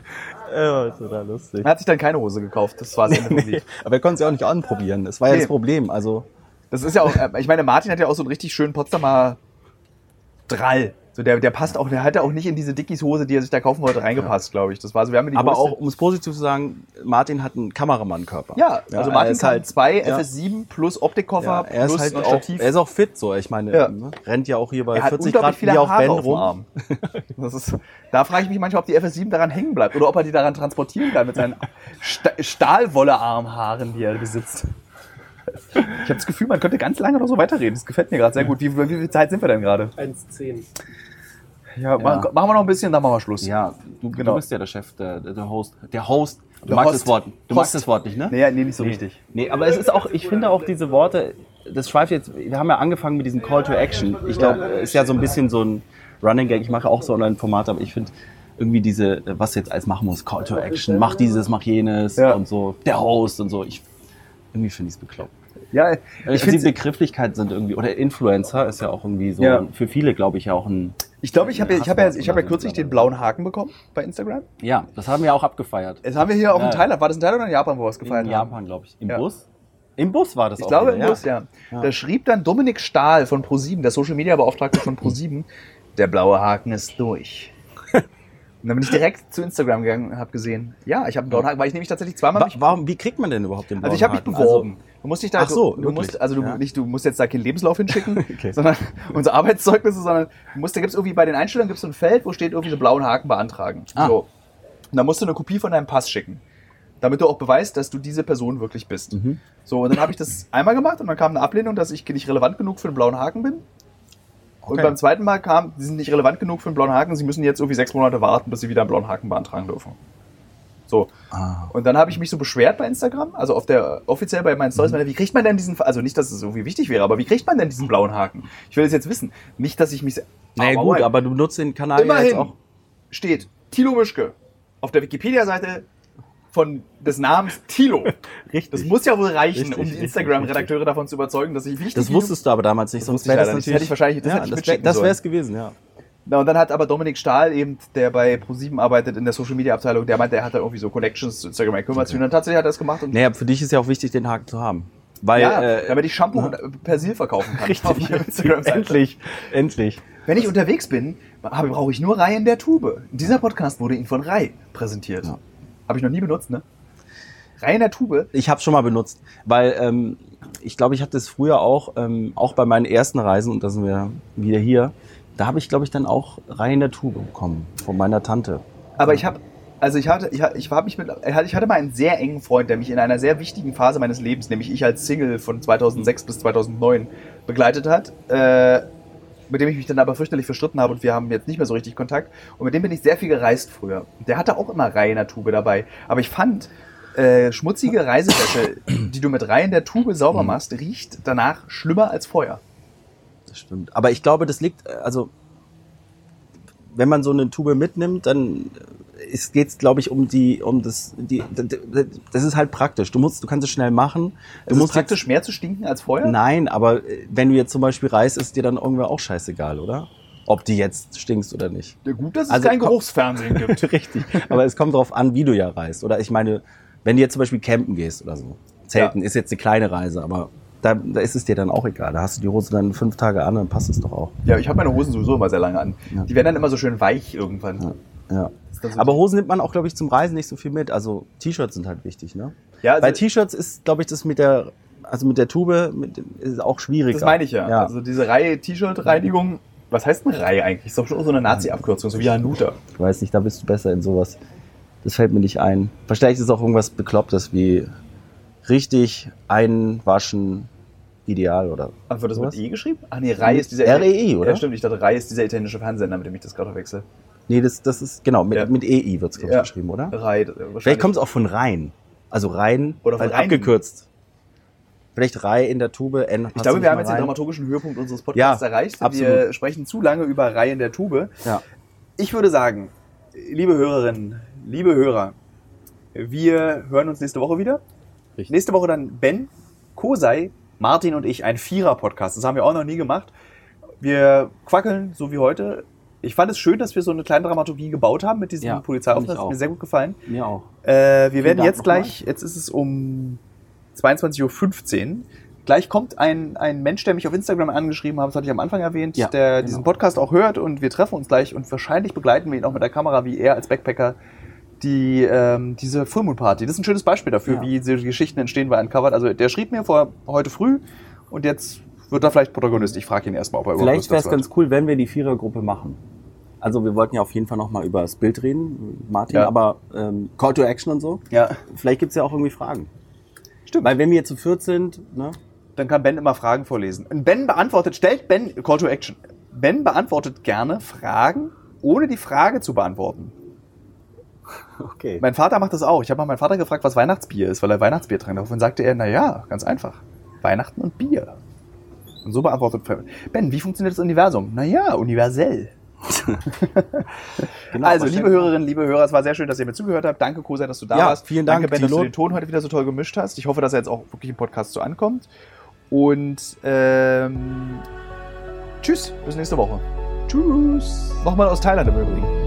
Ja, total lustig. Er hat sich dann keine Hose gekauft, das war das Ende vom Lied. Aber er konnte sie auch nicht anprobieren. Das war ja Nee. das Problem. Also, Das ist ja auch, äh, ich meine, Martin hat ja auch so einen richtig schönen Potsdamer Drall. So, der, der passt auch, der hat ja auch nicht in diese Dickies-Hose, die er sich da kaufen wollte, reingepasst, glaube ich. Das war so, wir haben die aber größte- auch, um es positiv zu sagen, Martin hat einen Kameramann-Körper. Ja, also Martin er ist kann halt, zwei ja. F S sieben plus Optikkoffer ja, er ist plus halt ein auch, Stativ. er ist auch fit, so. Ich meine, Ja. ne? Rennt ja auch hier bei Er hat vierzig Grad unglaublich viele wie auf Haare Ben auf dem rum. Arm. Das ist, da frage ich mich manchmal, ob die F S sieben daran hängen bleibt oder ob er die daran transportieren kann mit seinen Sta Stahlwolle-Armhaaren, die er besitzt. Ich habe das Gefühl, man könnte ganz lange noch so weiterreden. Das gefällt mir gerade sehr gut. Wie, wie viel Zeit sind wir denn gerade? eins zehn. Ja, Machen, machen wir noch ein bisschen, dann machen wir Schluss. Ja, du, Genau. du bist ja der Chef, der, der Host. Der Host. Du Der magst Host. das Wort. Du Host. magst das Wort nicht, ne? Nee, nee, nicht so richtig. Nee, aber es ist auch, ich finde auch diese Worte, das schweift jetzt, wir haben ja angefangen mit diesem Call to Action. Ich glaube, ist ja so ein bisschen so ein Running Gag. Ich mache auch so Online-Formate, aber ich finde irgendwie diese, was jetzt alles machen muss, Call to Action, mach dieses, mach jenes Ja. und so, der Host und so. Ich, irgendwie finde ich es bekloppt. Ja, Ich ich finde, die finde, Begrifflichkeiten sind irgendwie, oder Influencer ist ja auch irgendwie so, Ja. für viele, glaube ich, ja auch ein, ich glaube, ich habe ja, ich habe ja, ich habe ja Hasswort kürzlich oder den so. blauen Haken bekommen bei Instagram. ja, das haben wir auch abgefeiert. Das haben wir hier auch in Ja. Thailand. War das in Thailand oder in Japan, wo wir es In gefeiert haben? Japan, glaube ich. Im Ja. Bus? Im Bus war das Ich auch glaube, wieder, im Bus, ja. Da schrieb dann Dominik Stahl von ProSieben, der Social Media Beauftragte von ProSieben, der blaue Haken ist durch. Und dann bin ich direkt zu Instagram gegangen und habe gesehen, ja, ich habe einen blauen Haken, weil ich nämlich tatsächlich zweimal Wa mich, warum, wie kriegt man denn überhaupt den blauen also ich habe mich Haken? beworben. Du musst dich da, Ach so, du, du wirklich? musst, also du Ja. nicht, du musst jetzt da keinen Lebenslauf hinschicken, Okay. sondern unsere Arbeitszeugnisse, sondern du musst, da gibt's irgendwie bei den Einstellungen gibt's so ein Feld, wo steht irgendwie so blauen Haken beantragen. Ah. So. Und dann musst du eine Kopie von deinem Pass schicken, damit du auch beweist, dass du diese Person wirklich bist. Mhm. So, und dann habe ich das einmal gemacht und dann kam eine Ablehnung, dass ich nicht relevant genug für den blauen Haken bin. Und Okay. beim zweiten Mal kam, sie sind nicht relevant genug für den blauen Haken, sie müssen jetzt irgendwie sechs Monate warten, bis sie wieder einen blauen Haken beantragen dürfen. So. Ah. Und dann habe ich mich so beschwert bei Instagram, also auf der, offiziell bei meinen Stories, wie kriegt man denn diesen, also nicht, dass es irgendwie wichtig wäre, aber wie kriegt man denn diesen blauen Haken? Ich will es jetzt wissen. Nicht, dass ich mich... Naja, Aber gut, Moment. aber du nutzt den Kanal ja Immerhin jetzt auch. steht Thilo Mischke auf der Wikipedia-Seite von des Namens Thilo. Richtig. Das muss ja wohl reichen, Richtig, um die richtig, Instagram-Redakteure davon zu überzeugen, dass ich wichtig Das wusstest du aber damals nicht, sonst wusste ich wäre das leider nicht. natürlich... Das hätte ich wahrscheinlich- das ja, hätte ich das mitschicken das sollen. wäre es gewesen, ja. Na, und dann hat aber Dominik Stahl eben, der bei ProSieben arbeitet in der Social-Media-Abteilung, der meint, der hat da irgendwie so Connections zu Instagram, er kümmert sich. Und dann tatsächlich hat er das gemacht. Und Naja, für dich ist ja auch wichtig, den Haken zu haben. Weil, ja, äh, damit ich Shampoo und Persil verkaufen kann. Auf meiner Instagram-Seite. endlich, endlich. Wenn ich unterwegs bin, habe- brauche ich nur Rai in der Tube. Dieser Podcast wurde Ihnen von Rai präsentiert. Habe ich noch nie benutzt, ne? Rai in der Tube. Ich habe schon mal benutzt, weil ähm, ich glaube, ich hatte es früher auch, ähm, auch bei meinen ersten Reisen, und da sind wir wieder hier, da habe ich, glaube ich, dann auch Reihe in der Tube bekommen von meiner Tante. Aber ich habe, also ich hatte, ich, ich habe mich mit, ich hatte mal einen sehr engen Freund, der mich in einer sehr wichtigen Phase meines Lebens, nämlich ich als Single von zweitausendsechs bis zweitausendneun begleitet hat, äh, mit dem ich mich dann aber fürchterlich verstritten habe und wir haben jetzt nicht mehr so richtig Kontakt. Und mit dem bin ich sehr viel gereist früher. Der hatte auch immer Reihe in der Tube dabei. Aber ich fand, äh, schmutzige Reisewäsche, die du mit Reihe in der Tube sauber machst, riecht danach schlimmer als vorher. Das stimmt. Aber ich glaube, das liegt, also wenn man so eine Tube mitnimmt, dann geht es, glaube ich, um die, um das, die, das ist halt praktisch. Du musst, du kannst es schnell machen. Du Ist musst es praktisch jetzt, mehr zu stinken als vorher? Nein, aber wenn du jetzt zum Beispiel Reis isst, dir dann irgendwann auch scheißegal, oder? Ob die jetzt stinkst oder nicht. Ja, gut, dass es Also kein komm- Geruchsfernsehen gibt. Richtig. Aber es kommt drauf an, wie du ja reist. Oder ich meine, wenn du jetzt zum Beispiel campen gehst oder so. Zelten Ja. ist jetzt eine kleine Reise, aber da, da ist es dir dann auch egal. Da hast du die Hose dann fünf Tage an, dann passt es doch auch. Ja, ich habe meine Hosen sowieso immer sehr lange an. Ja. Die werden dann immer so schön weich irgendwann. Ja. Ja. Ist dann so Aber die- Hosen nimmt man auch, glaube ich, zum Reisen nicht so viel mit. Also T-Shirts sind halt wichtig, ne? Ja, also Bei T-Shirts ist, glaube ich, das mit der, also mit der Tube mit, ist auch schwieriger. das meine ich ja. ja. Also diese Reihe T-Shirt-Reinigung, was heißt eine Reihe eigentlich? Ist doch schon so eine Nazi-Abkürzung, so wie Hanuta. Ich weiß nicht, da bist du besser in sowas. Das fällt mir nicht ein. Vielleicht ist es auch irgendwas Beklopptes wie richtig einwaschen ideal oder Ach, wird das sowas? mit E geschrieben? Ach nee, Rai ist dieser... R E I, oder? Ja, stimmt. Ich dachte, Rai ist dieser italienische Fernsehsender, mit dem ich das gerade verwechsel. Nee, das, das ist, genau, mit, Ja. mit E I wird es, glaube ich, Ja. geschrieben, oder? Rai, äh, wahrscheinlich. Vielleicht kommt es auch von Rhein. Also Rhein, Oder von halt Rhein. abgekürzt. Vielleicht Rai in der Tube, N. Ich glaube, wir haben jetzt den dramaturgischen Höhepunkt unseres Podcasts Ja, erreicht. absolut. Wir sprechen zu lange über Rai in der Tube. Ja. Ich würde sagen, liebe Hörerinnen, liebe Hörer, wir hören uns nächste Woche wieder. Richtig. Nächste Woche dann Ben, Kosei, Martin und ich, ein Vierer-Podcast. Das haben wir auch noch nie gemacht. Wir quackeln, so wie heute. Ich fand es schön, dass wir so eine kleine Dramaturgie gebaut haben mit diesem Ja, Polizeiauftrag. fand ich Das hat auch. mir sehr gut gefallen. Mir auch. Äh, wir werden Dank jetzt nochmal. gleich, jetzt ist es um zweiundzwanzig Uhr fünfzehn. Gleich kommt ein, ein Mensch, der mich auf Instagram angeschrieben hat, das hatte ich am Anfang erwähnt, Ja, der genau. diesen Podcast auch hört und wir treffen uns gleich und wahrscheinlich begleiten wir ihn auch mit der Kamera, wie er als Backpacker die, ähm, diese Full Moon Party. Das ist ein schönes Beispiel dafür, Ja. wie diese Geschichten entstehen bei Uncovered. Also der schrieb mir vor heute früh und jetzt wird er vielleicht Protagonist. Ich frage ihn erstmal, ob er überhaupt Vielleicht Lust wäre es dazu hat. ganz cool, wenn wir die Vierergruppe machen. Also wir wollten ja auf jeden Fall nochmal über das Bild reden, Martin, Ja. aber ähm, Call to Action und so. Ja, Vielleicht gibt es ja auch irgendwie Fragen. stimmt. Weil wenn wir zu viert sind, ne? Dann kann Ben immer Fragen vorlesen. Und Ben beantwortet, stellt Ben, Call to Action. Ben beantwortet gerne Fragen, ohne die Frage zu beantworten. Okay. Mein Vater macht das auch. Ich habe mal meinen Vater gefragt, was Weihnachtsbier ist, weil er Weihnachtsbier trank. Daraufhin sagte er, na ja, ganz einfach. Weihnachten und Bier. Und so beantwortet Ben, wie funktioniert das Universum? Na ja, universell. Genau, Also, was liebe denn- Hörerinnen, liebe Hörer, es war sehr schön, dass ihr mir zugehört habt. Danke, Kosa, dass du da Ja, warst. vielen Dank, Danke, Ben, dass du Thilo. den Ton heute wieder so toll gemischt hast. Ich hoffe, dass er jetzt auch wirklich im Podcast so ankommt. Und ähm, tschüss, bis nächste Woche. Tschüss. Nochmal aus Thailand im Übrigen.